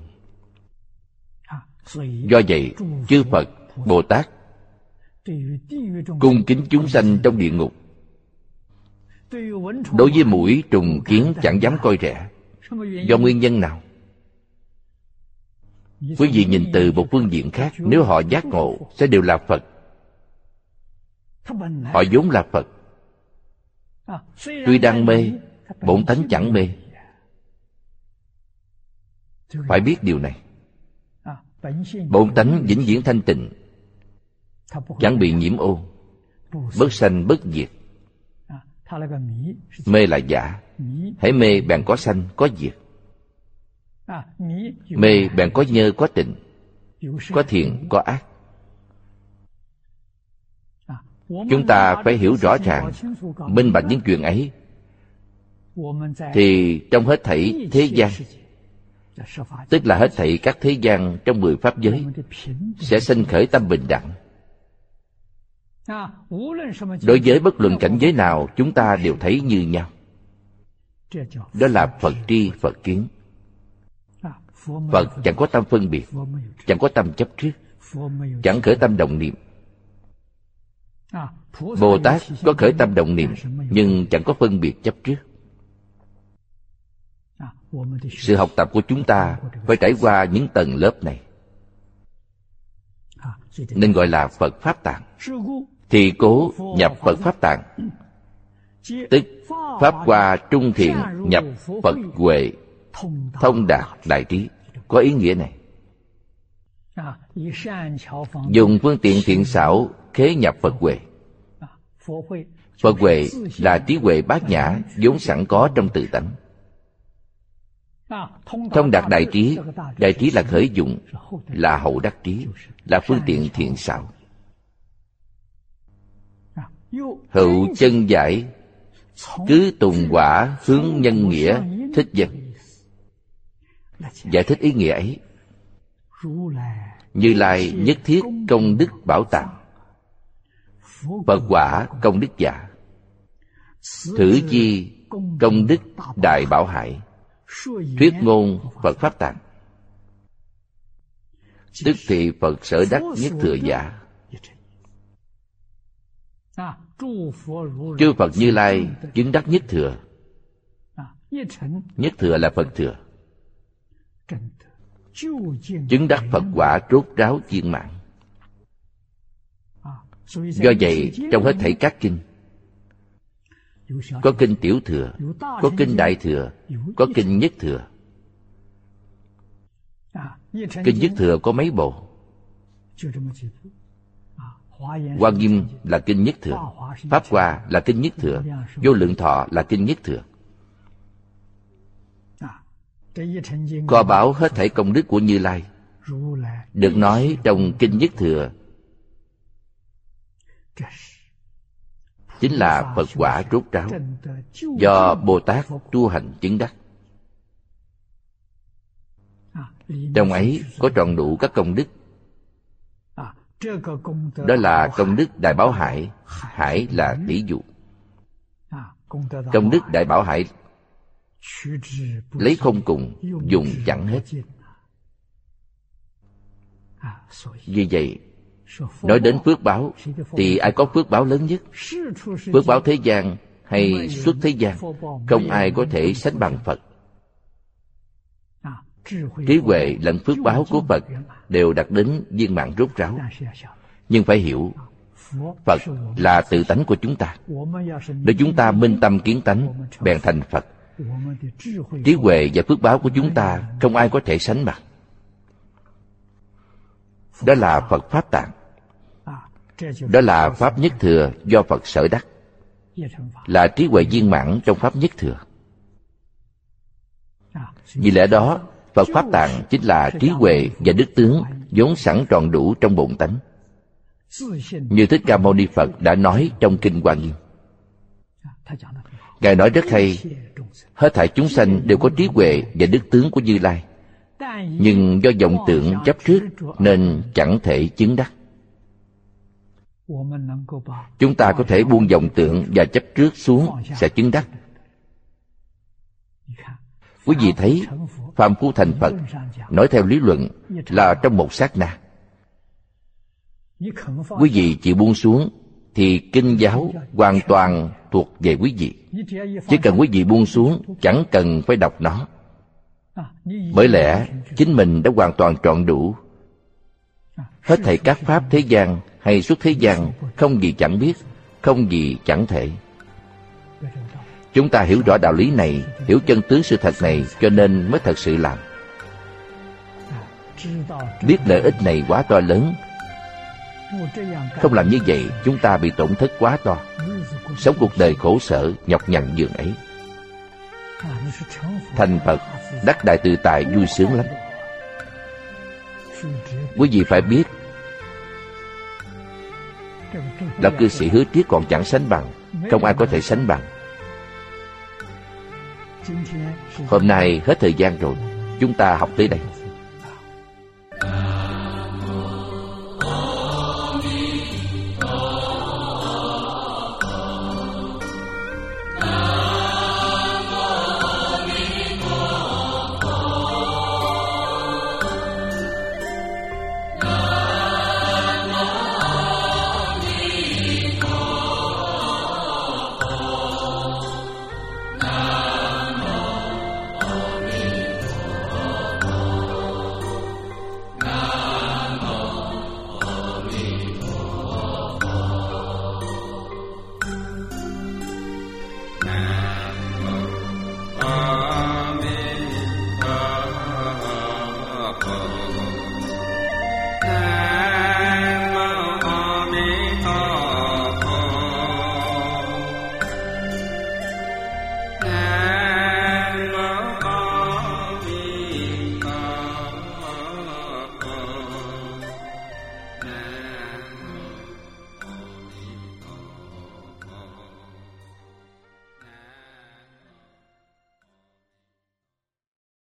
Do vậy, chư Phật, Bồ Tát cung kính chúng sanh trong địa ngục. Đối với muỗi trùng kiến chẳng dám coi rẻ. Do nguyên nhân nào? Quý vị nhìn từ một phương diện khác, nếu họ giác ngộ sẽ đều là Phật. Họ vốn là Phật. Tuy đang mê, bổn tánh chẳng mê. Phải biết điều này. Bổn tánh vĩnh viễn thanh tịnh, chẳng bị nhiễm ô, bất sanh bất diệt. Mê là giả. Hãy mê bèn có sanh, có diệt. Mê bèn có nhơ, có tịnh, có thiện, có ác. Chúng ta phải hiểu rõ ràng, minh bạch những chuyện ấy, thì trong hết thảy thế gian, tức là hết thảy các thế gian trong mười pháp giới, sẽ sinh khởi tâm bình đẳng. Đối với bất luận cảnh giới nào, chúng ta đều thấy như nhau. Đó là Phật tri, Phật kiến. Phật chẳng có tâm phân biệt, chẳng có tâm chấp trước, chẳng khởi tâm động niệm. Bồ Tát có khởi tâm động niệm, nhưng chẳng có phân biệt chấp trước. Sự học tập của chúng ta phải trải qua những tầng lớp này, nên gọi là Phật Pháp Tạng. Thì cố nhập Phật Pháp Tạng, tức Pháp qua trung thiện nhập Phật huệ, thông đạt đại trí. Có ý nghĩa này. Dùng phương tiện thiện xảo khế nhập Phật huệ. Phật huệ là trí huệ bát nhã vốn sẵn có trong tự tánh. Thông đạt đại trí, đại trí là khởi dụng, là hậu đắc trí, là phương tiện thiện xảo. Hữu chân giải, cứ tùng quả hướng nhân nghĩa thích dân. Giải thích ý nghĩa ấy. Như Lai nhất thiết công đức bảo tàng, Phật quả công đức giả, thử chi công đức đại bảo hải, thuyết ngôn Phật Pháp Tạng. Tức thì Phật sở đắc nhất thừa giả. Chư Phật Như Lai chứng đắc nhất thừa. Nhất thừa là Phật thừa. Chứng đắc Phật quả rốt ráo viên mãn. Do vậy, trong hết thảy các kinh, có kinh tiểu thừa, có kinh đại thừa, có kinh nhất thừa. Kinh nhất thừa có mấy bộ? Hoa Nghiêm là kinh nhất thừa, Pháp Hoa là kinh nhất thừa, Vô Lượng Thọ là kinh nhất thừa. Kho báu hết thảy công đức của Như Lai được nói trong Kinh Nhất Thừa chính là Phật quả rốt ráo do Bồ Tát tu hành chứng đắc. Trong ấy có trọn đủ các công đức. Đó là công đức Đại Bảo Hải. Hải là tỷ dụ. Công đức Đại Bảo Hải lấy không cùng, dùng chẳng hết. Vì vậy, nói đến phước báo thì ai có phước báo lớn nhất? Phước báo thế gian hay xuất thế gian, không ai có thể sánh bằng Phật. Trí huệ lẫn phước báo của Phật đều đạt đến viên mãn rốt ráo. Nhưng phải hiểu, Phật là tự tánh của chúng ta. Nếu chúng ta minh tâm kiến tánh, bèn thành Phật. Trí huệ và phước báo của chúng ta không ai có thể sánh bằng. Đó là Phật Pháp Tạng. Đó là Pháp Nhất Thừa do Phật sở đắc, là trí huệ viên mãn trong Pháp Nhất Thừa. Vì lẽ đó, Phật Pháp Tạng chính là trí huệ và đức tướng vốn sẵn tròn đủ trong bổn tánh. Như Thích Ca Mâu Ni Phật đã nói trong Kinh Hoa Nghiêm. Ngài nói rất hay, hết thảy chúng sanh đều có trí huệ và đức tướng của Như Lai, nhưng do vọng tưởng chấp trước nên chẳng thể chứng đắc. Chúng ta có thể buông vọng tưởng và chấp trước xuống sẽ chứng đắc. Quý vị thấy, phàm phu thành Phật, nói theo lý luận là trong một sát na. Quý vị chịu buông xuống thì kinh giáo hoàn toàn thuộc về quý vị. Chỉ cần quý vị buông xuống, chẳng cần phải đọc nó. Bởi lẽ chính mình đã hoàn toàn trọn đủ. Hết thảy các pháp thế gian hay xuất thế gian, không gì chẳng biết, không gì chẳng thể. Chúng ta hiểu rõ đạo lý này, hiểu chân tướng sự thật này, cho nên mới thật sự làm. Biết lợi ích này quá to lớn. Không làm như vậy, chúng ta bị tổn thất quá to, sống cuộc đời khổ sở, nhọc nhằn giường ấy. Thành Phật, đắc đại tự tại, vui sướng lắm. Quý vị phải biết, Lão cư sĩ Hứa Triết còn chẳng sánh bằng, không ai có thể sánh bằng. Hôm nay hết thời gian rồi, chúng ta học tới đây.